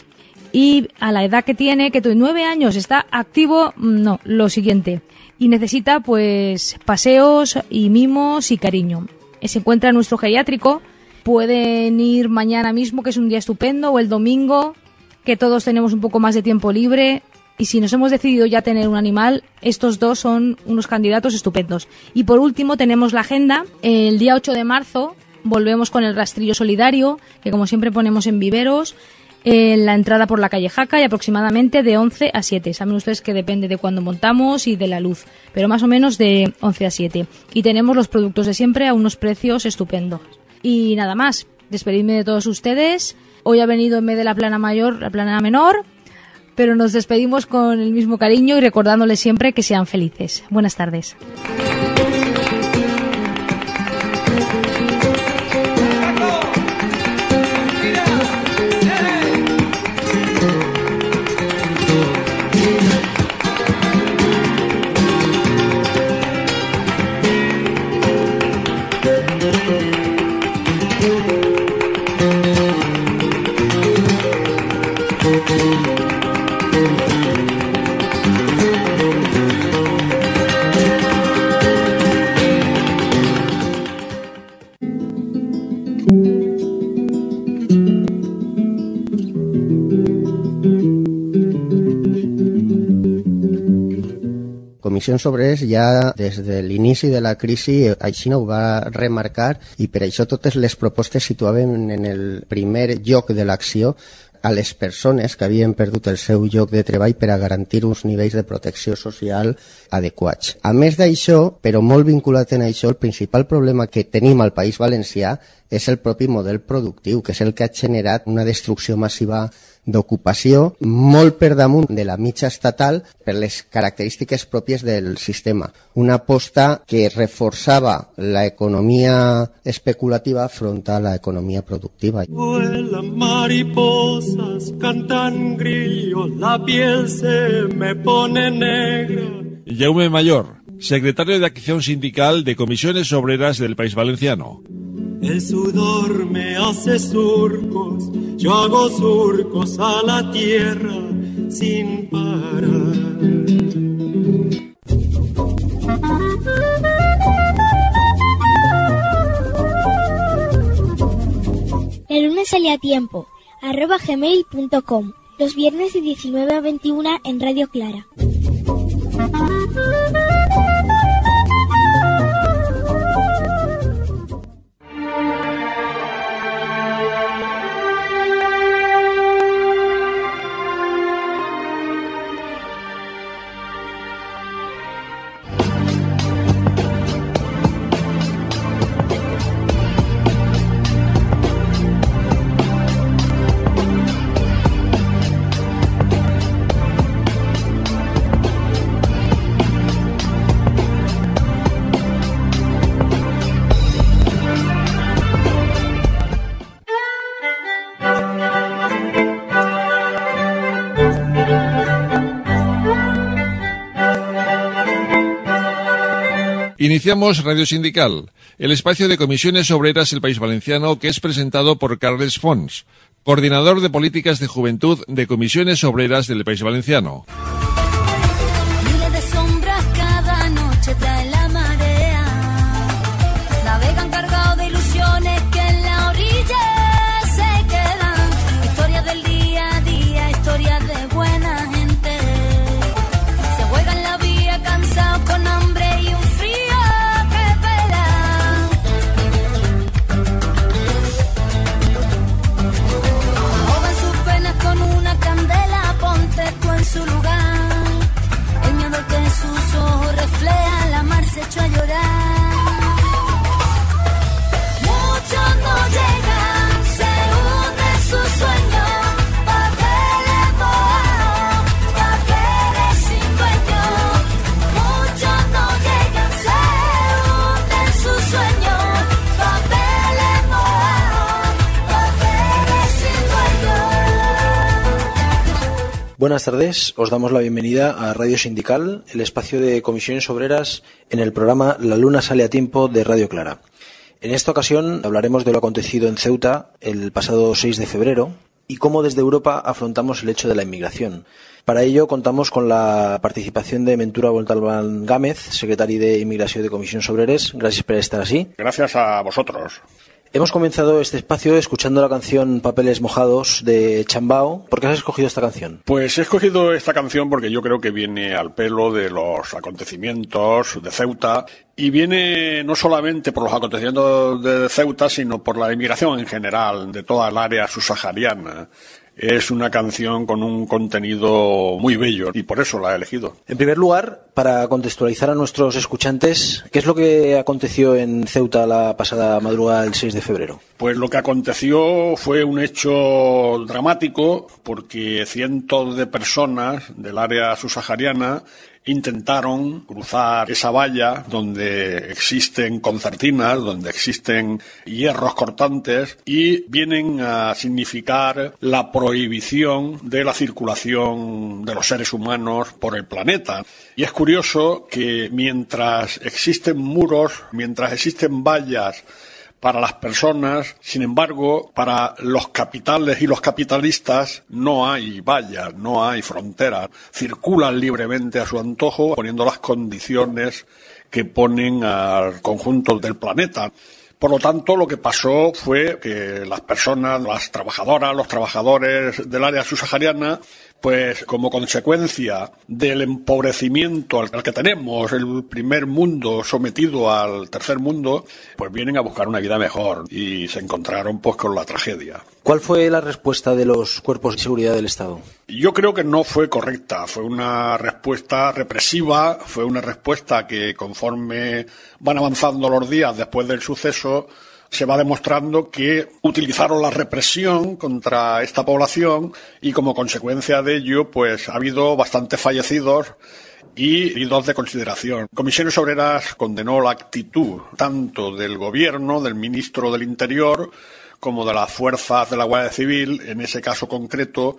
Y a la edad que tiene, que tiene nueve años, está activo, no, lo siguiente. Y necesita, pues, paseos y mimos y cariño. Se encuentra en nuestro geriátrico. Pueden ir mañana mismo, que es un día estupendo, o el domingo, que todos tenemos un poco más de tiempo libre. Y si nos hemos decidido ya tener un animal, estos dos son unos candidatos estupendos. Y por último tenemos la agenda. El día ocho de marzo volvemos con el rastrillo solidario, que como siempre ponemos en viveros, en la entrada por la calle Jaca y aproximadamente de once a siete. Saben ustedes que depende de cuándo montamos y de la luz, pero más o menos de once a siete. Y tenemos los productos de siempre a unos precios estupendos. Y nada más, despedirme de todos ustedes. Hoy ha venido en vez de la plana mayor, la plana menor, pero nos despedimos con el mismo cariño y recordándoles siempre que sean felices. Buenas tardes. Comissions Obreres ja des de l'inici de la crisi així no ho va remarcar i per això totes les propostes situaven en el primer lloc de l'acció a les persones que havien perdut el seu lloc de treball per a garantir uns nivells de protecció social adequats. A més d'això, però molt vinculat en això, el principal problema que tenim al País Valencià és el propi model productiu, que és el que ha generat una destrucció massiva d'ocupació molt per damunt de la mitja estatal per les característiques pròpies del sistema. Una aposta que reforçava l'economia especulativa front a l'economia productiva. Vuelan mariposas, cantan grillos, la piel se me pone negra. Jaume Mayor, secretario de Acción Sindical de Comisiones Obreras del País Valenciano. El sudor me hace surcos, yo hago surcos a la tierra sin parar. El lunes sale a tiempo, arroba gmail punto com, los viernes de diecinueve a veintiuna en Radio Clara. Iniciamos Radio Sindical, el espacio de Comisiones Obreras del País Valenciano que es presentado por Carles Fons, coordinador de políticas de juventud de Comisiones Obreras del País Valenciano. Miles de sombras cada noche trae la marea, navegan cargados de ilusiones que en la orilla se quedan, historias del día a día, historias de buena gente, se juegan la vía cansados con hambre y un frío. Su lugar, el miedo que en sus ojos refleja, la mar se echó a llorar. Muchos no llegan, se hunden sus sueños, papeles mojados, papeles sin dueño. Muchos no llegan, se hunden sus sueños, papeles mojados, papeles sin dueño. Buenas tardes, os damos la bienvenida a Radio Sindical, el espacio de Comisiones Obreras en el programa La Luna Sale a Tiempo de Radio Clara. En esta ocasión hablaremos de lo acontecido en Ceuta el pasado seis de febrero y cómo desde Europa afrontamos el hecho de la inmigración. Para ello contamos con la participación de Mentura Montalbán Gámez, secretari de Inmigració de Comisiones Obreres. Gracias por estar así. Gracias a vosotros. Hemos comenzado este espacio escuchando la canción Papeles Mojados de Chambao. ¿Por qué has escogido esta canción? Pues he escogido esta canción porque yo creo que viene al pelo de los acontecimientos de Ceuta y viene no solamente por los acontecimientos de Ceuta, sino por la inmigración en general de toda el área subsahariana. Es una canción con un contenido muy bello y por eso la he elegido. En primer lugar, para contextualizar a nuestros escuchantes, ¿qué es lo que aconteció en Ceuta la pasada madrugada del seis de febrero? Pues lo que aconteció fue un hecho dramático porque cientos de personas del área subsahariana intentaron cruzar esa valla donde existen concertinas, donde existen hierros cortantes y vienen a significar la prohibición de la circulación de los seres humanos por el planeta. Y es curioso que mientras existen muros, mientras existen vallas para las personas, sin embargo, para los capitales y los capitalistas no hay vallas, no hay fronteras. Circulan libremente a su antojo, poniendo las condiciones que ponen al conjunto del planeta. Por lo tanto, lo que pasó fue que las personas, las trabajadoras, los trabajadores del área subsahariana, pues como consecuencia del empobrecimiento al que tenemos, el primer mundo sometido al tercer mundo, pues vienen a buscar una vida mejor y se encontraron pues con la tragedia. ¿Cuál fue la respuesta de los cuerpos de seguridad del Estado? Yo creo que no fue correcta, fue una respuesta represiva, fue una respuesta que conforme van avanzando los días después del suceso, se va demostrando que utilizaron la represión contra esta población y como consecuencia de ello pues ha habido bastantes fallecidos y heridos de consideración. Comisiones Obreras condenó la actitud tanto del gobierno, del ministro del Interior, como de las fuerzas de la Guardia Civil. En ese caso concreto,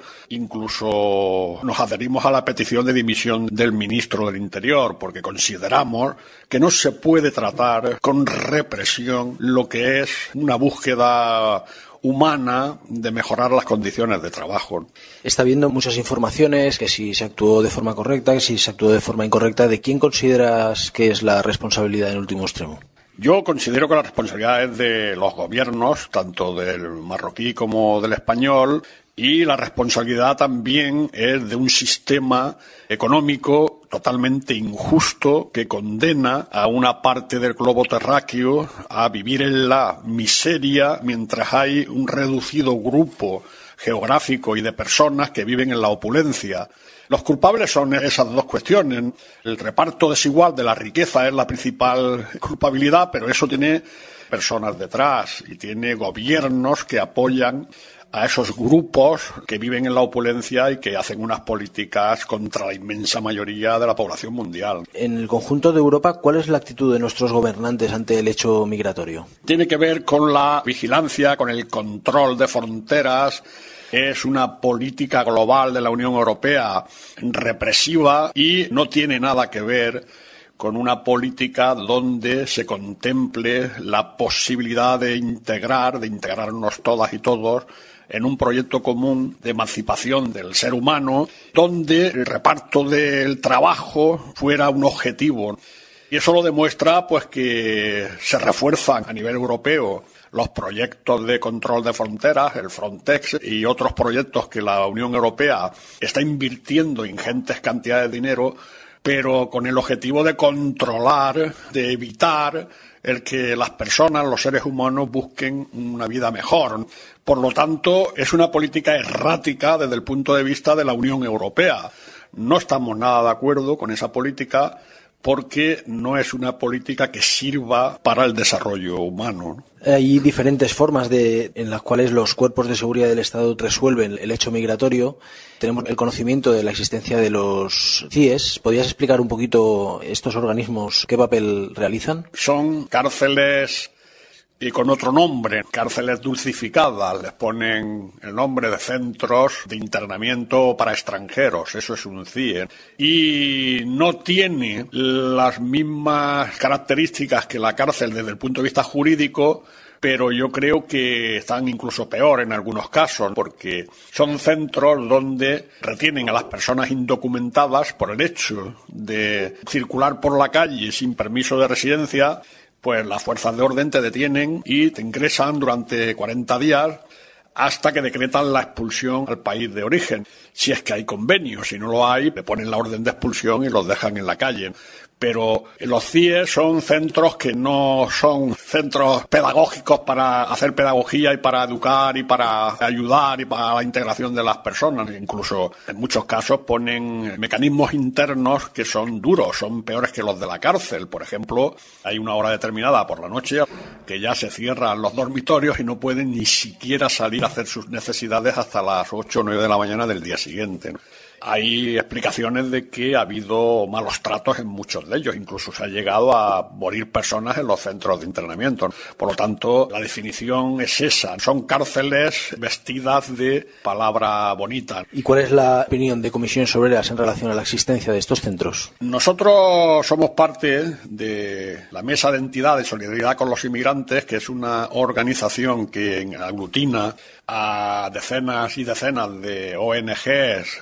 incluso nos adherimos a la petición de dimisión del ministro del Interior, porque consideramos que no se puede tratar con represión lo que es una búsqueda humana de mejorar las condiciones de trabajo. Está habiendo muchas informaciones, que si se actuó de forma correcta, que si se actuó de forma incorrecta. ¿De quién consideras que es la responsabilidad en último extremo? Yo considero que la responsabilidad es de los gobiernos, tanto del marroquí como del español, y la responsabilidad también es de un sistema económico totalmente injusto que condena a una parte del globo terráqueo a vivir en la miseria mientras hay un reducido grupo geográfico y de personas que viven en la opulencia. Los culpables son esas dos cuestiones. El reparto desigual de la riqueza es la principal culpabilidad, pero eso tiene personas detrás y tiene gobiernos que apoyan a esos grupos que viven en la opulencia y que hacen unas políticas contra la inmensa mayoría de la población mundial. En el conjunto de Europa, ¿cuál es la actitud de nuestros gobernantes ante el hecho migratorio? Tiene que ver con la vigilancia, con el control de fronteras. Es una política global de la Unión Europea represiva y no tiene nada que ver con una política donde se contemple la posibilidad de integrar, de integrarnos todas y todos en un proyecto común de emancipación del ser humano, donde el reparto del trabajo fuera un objetivo. Y eso lo demuestra pues que se refuerzan a nivel europeo los proyectos de control de fronteras, el Frontex y otros proyectos que la Unión Europea está invirtiendo ingentes cantidades de dinero, pero con el objetivo de controlar, de evitar el que las personas, los seres humanos, busquen una vida mejor. Por lo tanto, es una política errática desde el punto de vista de la Unión Europea. No estamos nada de acuerdo con esa política porque no es una política que sirva para el desarrollo humano. Hay diferentes formas de, en las cuales los cuerpos de seguridad del Estado resuelven el hecho migratorio. Tenemos el conocimiento de la existencia de los C I E S. ¿Podrías explicar un poquito estos organismos qué papel realizan? Son cárceles y con otro nombre, cárceles dulcificadas, les ponen el nombre de centros de internamiento para extranjeros, eso es un C I E. Y no tiene las mismas características que la cárcel desde el punto de vista jurídico, pero yo creo que están incluso peor en algunos casos, porque son centros donde retienen a las personas indocumentadas por el hecho de circular por la calle sin permiso de residencia. Pues las fuerzas de orden te detienen y te ingresan durante cuarenta días hasta que decretan la expulsión al país de origen. Si es que hay convenio, si no lo hay, le ponen la orden de expulsión y los dejan en la calle. Pero los C I E son centros que no son centros pedagógicos para hacer pedagogía y para educar y para ayudar y para la integración de las personas. Incluso en muchos casos ponen mecanismos internos que son duros, son peores que los de la cárcel. Por ejemplo, hay una hora determinada por la noche que ya se cierran los dormitorios y no pueden ni siquiera salir a hacer sus necesidades hasta las ocho o nueve de la mañana del día siguiente. Hay explicaciones de que ha habido malos tratos en muchos de ellos, incluso se ha llegado a morir personas en los centros de internamiento. Por lo tanto, la definición es esa, son cárceles vestidas de palabra bonita. ¿Y cuál es la opinión de Comisiones Obreras en relación a la existencia de estos centros? Nosotros somos parte de la Mesa de Entidad de Solidaridad con los Inmigrantes, que es una organización que aglutina a decenas y decenas de O N Ges, de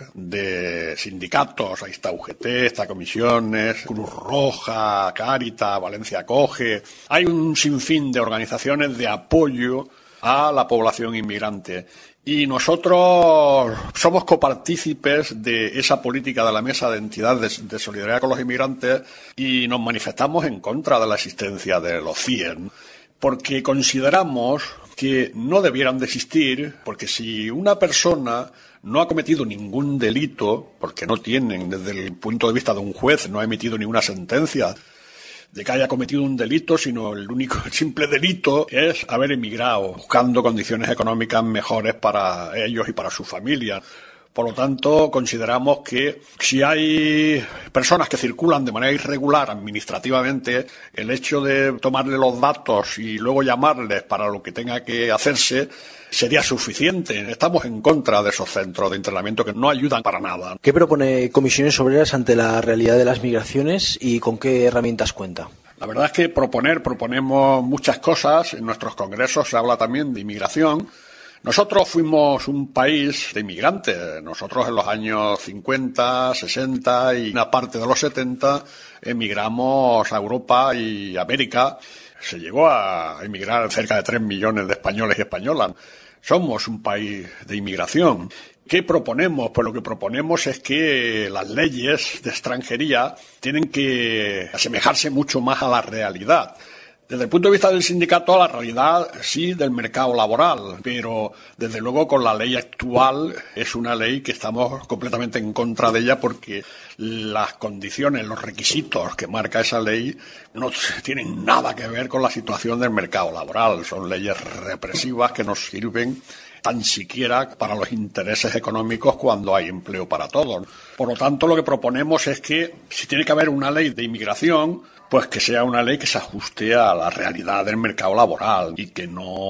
de sindicatos, ahí está U G T, está Comisiones, Cruz Roja, Cáritas, Valencia Acoge. Hay un sinfín de organizaciones de apoyo a la población inmigrante. Y nosotros somos copartícipes de esa política de la Mesa de Entidades de Solidaridad con los Inmigrantes y nos manifestamos en contra de la existencia de los C I E, porque consideramos que no debieran de existir, porque si una persona no ha cometido ningún delito, porque no tienen, desde el punto de vista de un juez, no ha emitido ninguna sentencia de que haya cometido un delito, sino el único el simple delito es haber emigrado, buscando condiciones económicas mejores para ellos y para su familia. Por lo tanto, consideramos que si hay personas que circulan de manera irregular administrativamente, el hecho de tomarle los datos y luego llamarles para lo que tenga que hacerse sería suficiente. Estamos en contra de esos centros de internamiento que no ayudan para nada. ¿Qué propone Comisiones Obreras ante la realidad de las migraciones y con qué herramientas cuenta? La verdad es que proponer, proponemos muchas cosas. En nuestros congresos se habla también de inmigración. Nosotros fuimos un país de inmigrantes. Nosotros en los años cincuenta, sesenta y una parte de los setenta emigramos a Europa y América. Se llegó a emigrar cerca de tres millones de españoles y españolas. Somos un país de inmigración. ¿Qué proponemos? Pues lo que proponemos es que las leyes de extranjería tienen que asemejarse mucho más a la realidad. Desde el punto de vista del sindicato, a la realidad sí del mercado laboral, pero desde luego con la ley actual es una ley que estamos completamente en contra de ella porque las condiciones, los requisitos que marca esa ley no tienen nada que ver con la situación del mercado laboral. Son leyes represivas que no sirven tan siquiera para los intereses económicos cuando hay empleo para todos. Por lo tanto, lo que proponemos es que si tiene que haber una ley de inmigración, pues que sea una ley que se ajuste a la realidad del mercado laboral y que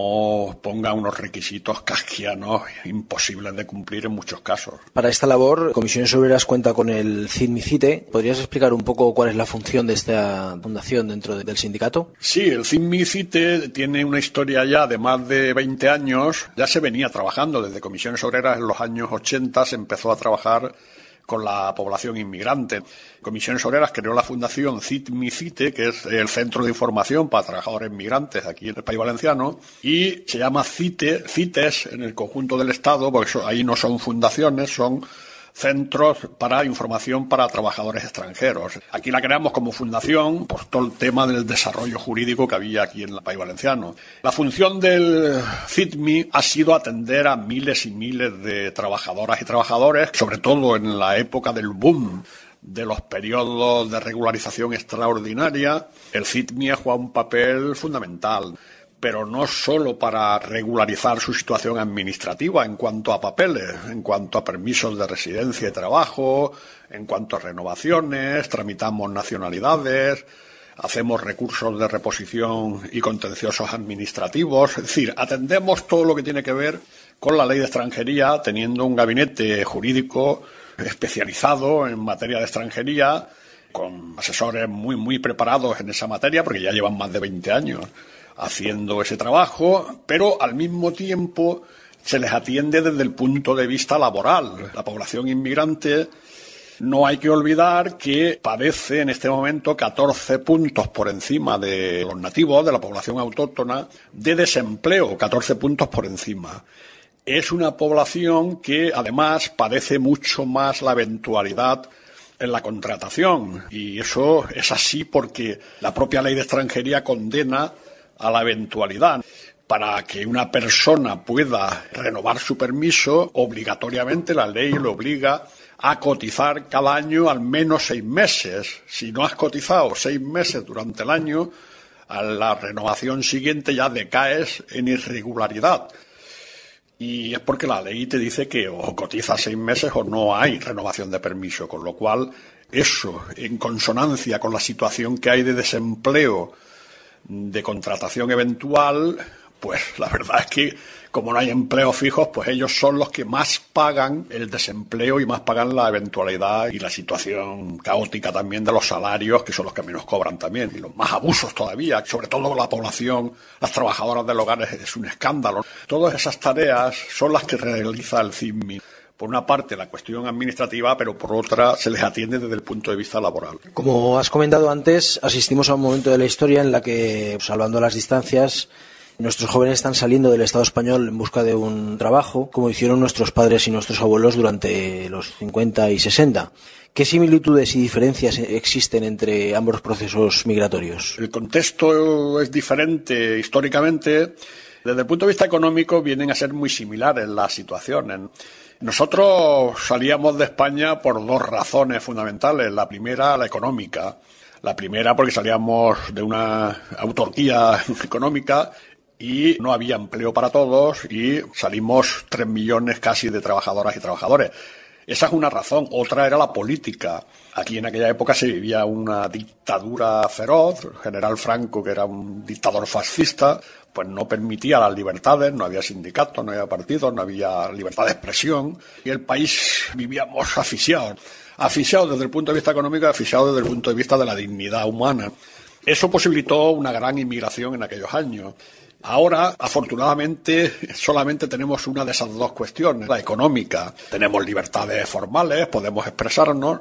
no ponga unos requisitos kafkianos imposibles de cumplir en muchos casos. Para esta labor, Comisiones Obreras cuenta con el CIDMICITE. ¿Podrías explicar un poco cuál es la función de esta fundación dentro de, del sindicato? Sí, el CIDMICITE tiene una historia ya de más de veinte años. Ya se venía trabajando desde Comisiones Obreras en los años ochenta, se empezó a trabajar con la población inmigrante. Comisiones Obreras creó la fundación CIDMICITE, que es el Centro de Información para Trabajadores Migrantes aquí en el País Valenciano, y se llama CITE, CITES en el conjunto del Estado, porque eso, ahí no son fundaciones, son centros para información para trabajadores extranjeros. Aquí la creamos como fundación por todo el tema del desarrollo jurídico que había aquí en el País Valenciano. La función del CIDMI ha sido atender a miles y miles de trabajadoras y trabajadores, sobre todo en la época del boom de los periodos de regularización extraordinaria. El CIDMI ha jugado un papel fundamental, pero no solo para regularizar su situación administrativa en cuanto a papeles, en cuanto a permisos de residencia y trabajo, en cuanto a renovaciones, tramitamos nacionalidades, hacemos recursos de reposición y contenciosos administrativos, es decir, atendemos todo lo que tiene que ver con la ley de extranjería, teniendo un gabinete jurídico especializado en materia de extranjería, con asesores muy, muy preparados en esa materia, porque ya llevan más de veinte años haciendo ese trabajo, pero al mismo tiempo se les atiende desde el punto de vista laboral. La población inmigrante, no hay que olvidar que padece en este momento catorce puntos por encima de los nativos, de la población autóctona, de desempleo, catorce puntos por encima. Es una población que además padece mucho más la eventualidad en la contratación, y eso es así porque la propia ley de extranjería condena a la eventualidad. Para que una persona pueda renovar su permiso, obligatoriamente la ley le obliga a cotizar cada año al menos seis meses. Si no has cotizado seis meses durante el año, a la renovación siguiente ya decaes en irregularidad. Y es porque la ley te dice que o cotizas seis meses o no hay renovación de permiso, con lo cual eso, en consonancia con la situación que hay de desempleo, de contratación eventual, pues la verdad es que como no hay empleos fijos, pues ellos son los que más pagan el desempleo y más pagan la eventualidad y la situación caótica también de los salarios, que son los que menos cobran también, y los más abusos todavía, sobre todo la población, las trabajadoras del hogar, es un escándalo. Todas esas tareas son las que realiza el CIDMI por una parte la cuestión administrativa, pero por otra se les atiende desde el punto de vista laboral. Como has comentado antes, asistimos a un momento de la historia en la que, salvando las distancias, nuestros jóvenes están saliendo del Estado español en busca de un trabajo, como hicieron nuestros padres y nuestros abuelos durante los cincuenta y sesenta. ¿Qué similitudes y diferencias existen entre ambos procesos migratorios? El contexto es diferente históricamente. Desde el punto de vista económico vienen a ser muy similares las situaciones. Nosotros salíamos de España por dos razones fundamentales. La primera, la económica. La primera porque salíamos de una autarquía económica y no había empleo para todos y salimos tres millones casi de trabajadoras y trabajadores. Esa es una razón. Otra era la política. Aquí en aquella época se vivía una dictadura feroz. El general Franco, que era un dictador fascista, pues no permitía las libertades, no había sindicatos, no había partidos, no había libertad de expresión y el país vivíamos asfixiados. Asfixiados desde el punto de vista económico y asfixiados desde el punto de vista de la dignidad humana. Eso posibilitó una gran inmigración en aquellos años. Ahora, afortunadamente, solamente tenemos una de esas dos cuestiones, la económica. Tenemos libertades formales, podemos expresarnos,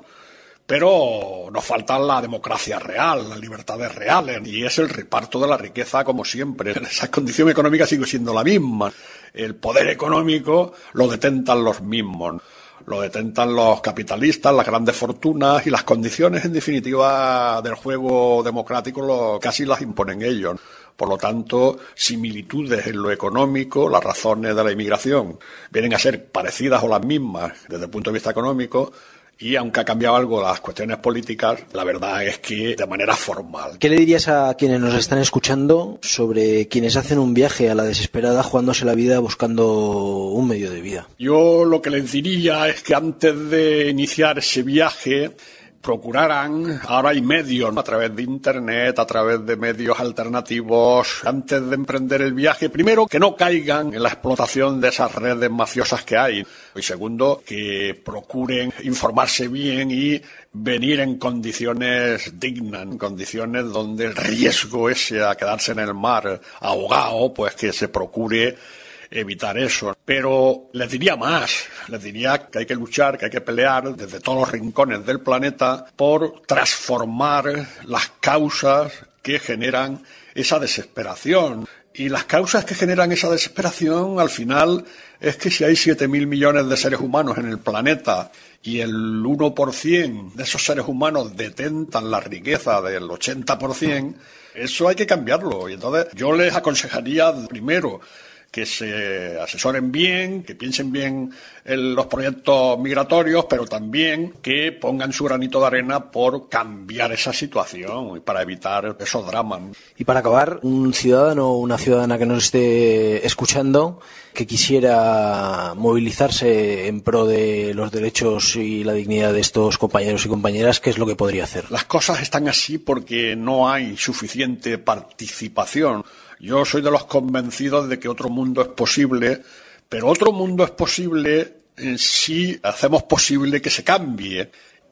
pero nos falta la democracia real, las libertades reales, y es el reparto de la riqueza como siempre. Esa condición económica sigue siendo la misma. El poder económico lo detentan los mismos. Lo detentan los capitalistas, las grandes fortunas y las condiciones, en definitiva, del juego democrático lo, casi las imponen ellos. Por lo tanto, similitudes en lo económico, las razones de la inmigración vienen a ser parecidas o las mismas desde el punto de vista económico. Y aunque ha cambiado algo las cuestiones políticas, la verdad es que de manera formal. ¿Qué le dirías a quienes nos están escuchando sobre quienes hacen un viaje a la desesperada jugándose la vida buscando un medio de vida? Yo lo que les diría es que antes de iniciar ese viaje procuraran, ahora hay medios a través de internet, a través de medios alternativos, antes de emprender el viaje, primero que no caigan en la explotación de esas redes mafiosas que hay, y segundo que procuren informarse bien y venir en condiciones dignas, en condiciones donde el riesgo ese a quedarse en el mar ahogado, pues que se procure evitar eso. Pero les diría más, les diría que hay que luchar, que hay que pelear desde todos los rincones del planeta por transformar las causas que generan esa desesperación. Y las causas que generan esa desesperación, al final, es que si hay siete mil millones de seres humanos en el planeta y el uno por ciento de esos seres humanos detentan la riqueza del ochenta por ciento, eso hay que cambiarlo. Y entonces yo les aconsejaría, primero, que se asesoren bien, que piensen bien en los proyectos migratorios, pero también que pongan su granito de arena por cambiar esa situación y para evitar esos dramas. Y para acabar, un ciudadano o una ciudadana que nos esté escuchando, que quisiera movilizarse en pro de los derechos y la dignidad de estos compañeros y compañeras, ¿qué es lo que podría hacer? Las cosas están así porque no hay suficiente participación. Yo soy de los convencidos de que otro mundo es posible, pero otro mundo es posible eh, si hacemos posible que se cambie.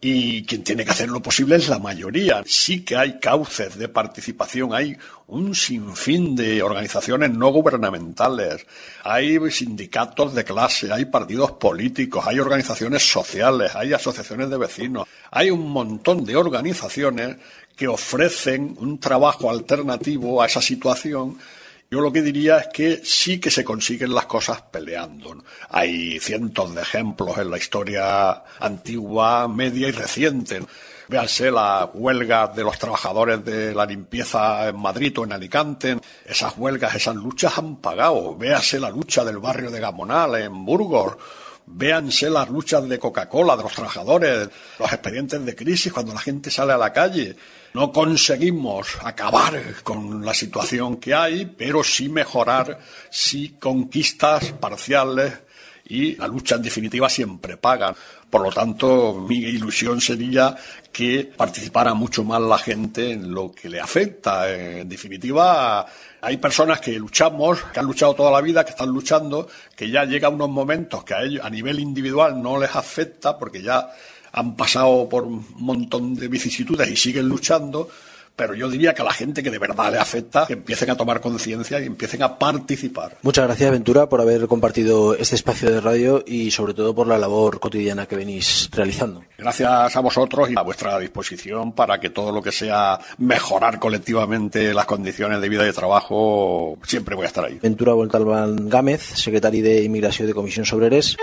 Y quien tiene que hacer lo posible es la mayoría. Sí que hay cauces de participación, hay un sinfín de organizaciones no gubernamentales, hay sindicatos de clase, hay partidos políticos, hay organizaciones sociales, hay asociaciones de vecinos, hay un montón de organizaciones que ofrecen un trabajo alternativo a esa situación. Yo lo que diría es que sí que se consiguen las cosas peleando. Hay cientos de ejemplos en la historia antigua, media y reciente. Véanse las huelgas de los trabajadores de la limpieza en Madrid o en Alicante. Esas huelgas, esas luchas han pagado. Véase la lucha del barrio de Gamonal en Burgos. Véanse las luchas de Coca-Cola, de los trabajadores, los expedientes de crisis cuando la gente sale a la calle. No conseguimos acabar con la situación que hay, pero sí mejorar, sí conquistas parciales, y la lucha en definitiva siempre paga. Por lo tanto, mi ilusión sería que participara mucho más la gente en lo que le afecta. En definitiva, hay personas que luchamos, que han luchado toda la vida, que están luchando, que ya llegan unos momentos que a ellos a nivel individual no les afecta porque ya han pasado por un montón de vicisitudes y siguen luchando, pero yo diría que a la gente que de verdad le afecta, que empiecen a tomar conciencia y empiecen a participar. Muchas gracias, Ventura, por haber compartido este espacio de radio y sobre todo por la labor cotidiana que venís realizando. Gracias a vosotros y a vuestra disposición para que todo lo que sea mejorar colectivamente las condiciones de vida y de trabajo, siempre voy a estar ahí. Ventura Montalbán Gámez, secretari de Inmigració de Comissions Obreres.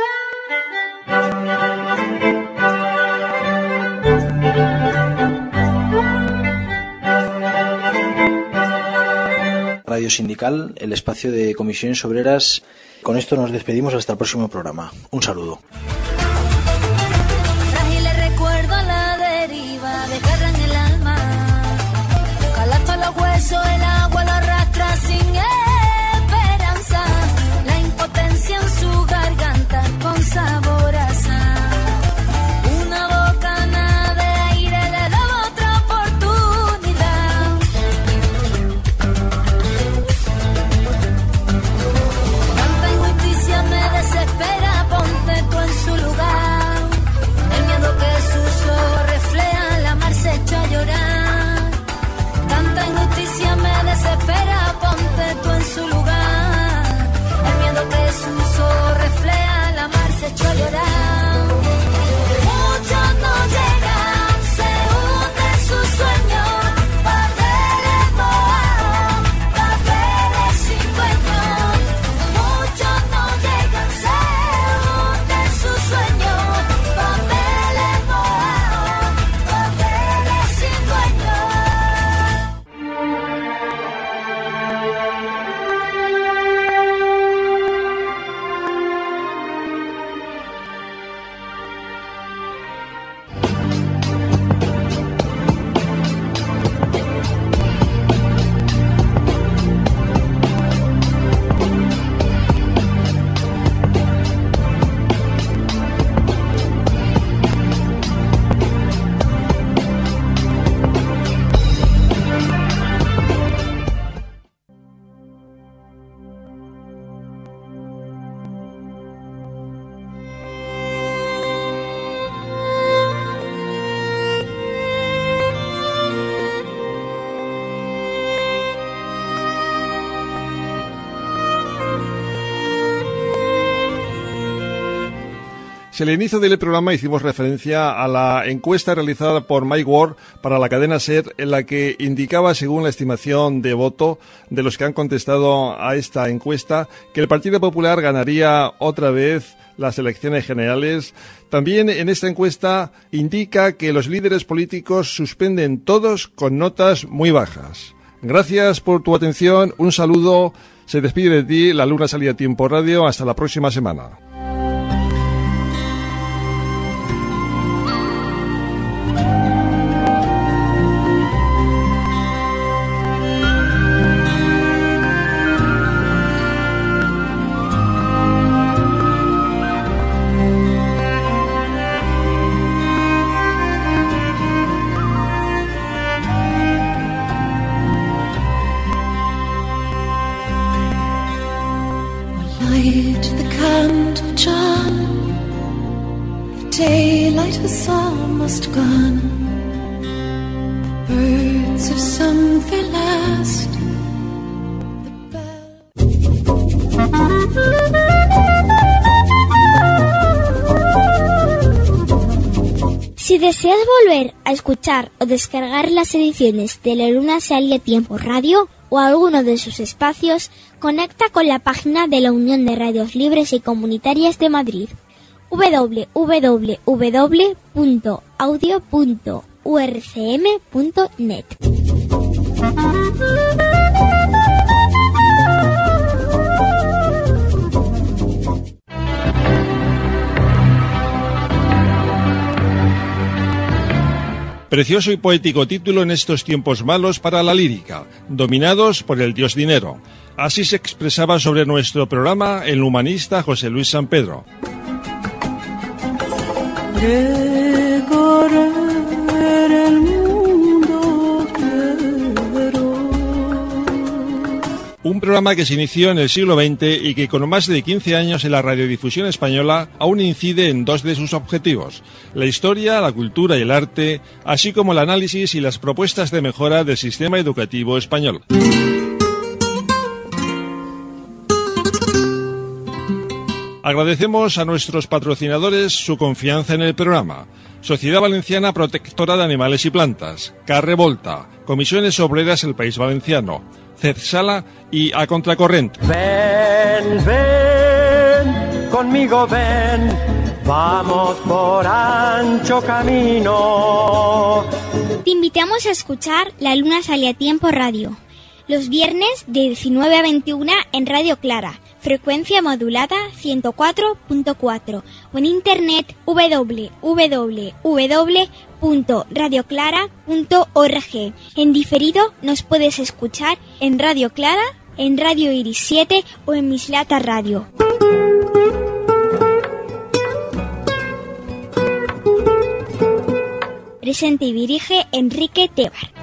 Radio Sindical, el espacio de Comisiones Obreras. Con esto nos despedimos hasta el próximo programa. Un saludo. Frágiles recuerdos, la deriva desgarran el alma. Calando los huesos, el agua lo arrastra sin esperanza. La impotencia en su garganta con sabor a sal. Una bocana de aire le daba otra oportunidad. Tanta injusticia me desespera, ponte tú en su lugar. El miedo que sus ojos reflejan, la mar se echa a llorar. Tanta injusticia me desespera, ponte tú en su lugar. El miedo que sus ojos reflejan, la mar se echó a llorar. Muchos no llegan, se hunden sus sueños, papeles mojados, papeles sin dueño. Muchos no llegan, se hunden sus sueños, papeles mojados, papeles sin dueño. Si al inicio del programa hicimos referencia a la encuesta realizada por Mike Ward para la cadena SER, en la que indicaba, según la estimación de voto de los que han contestado a esta encuesta, que el Partido Popular ganaría otra vez las elecciones generales. También en esta encuesta indica que los líderes políticos suspenden todos con notas muy bajas. Gracias por tu atención, un saludo, se despide de ti La Luna Salía a Tiempo Radio, hasta la próxima semana. Light the candle, John. The daylight has almost gone. The birds have sung their last. Si deseas volver a escuchar o descargar las ediciones de La Luna Salía a Tiempo Radio o alguno de sus espacios, conecta con la página de la Unión de Radios Libres y Comunitarias de Madrid, doble u doble u doble u punto audio punto u r c m punto net. Precioso y poético título en estos tiempos malos para la lírica, dominados por el dios dinero. Así se expresaba sobre nuestro programa el humanista José Luis San Pedro. Recorrer el mundo quiero, un programa que se inició en el siglo veinte y que con más de quince años en la radiodifusión española aún incide en dos de sus objetivos: la historia, la cultura y el arte, así como el análisis y las propuestas de mejora del sistema educativo español. Agradecemos a nuestros patrocinadores su confianza en el programa: Sociedad Valenciana Protectora de Animales y Plantas, Carre Volta, Comisiones Obreras El País Valenciano, CERSALA y A Contracorrent. Ven, ven, conmigo ven, vamos por ancho camino. Te invitamos a escuchar La Luna Sale a Tiempo Radio, los viernes de diecinueve a veintiuna en Radio Clara, frecuencia modulada ciento cuatro punto cuatro, o en internet doble u doble u doble u punto radio clara punto org. En diferido nos puedes escuchar en Radio Clara, en Radio Iris siete o en Mislata Radio. Presente y dirige Enrique Tebar.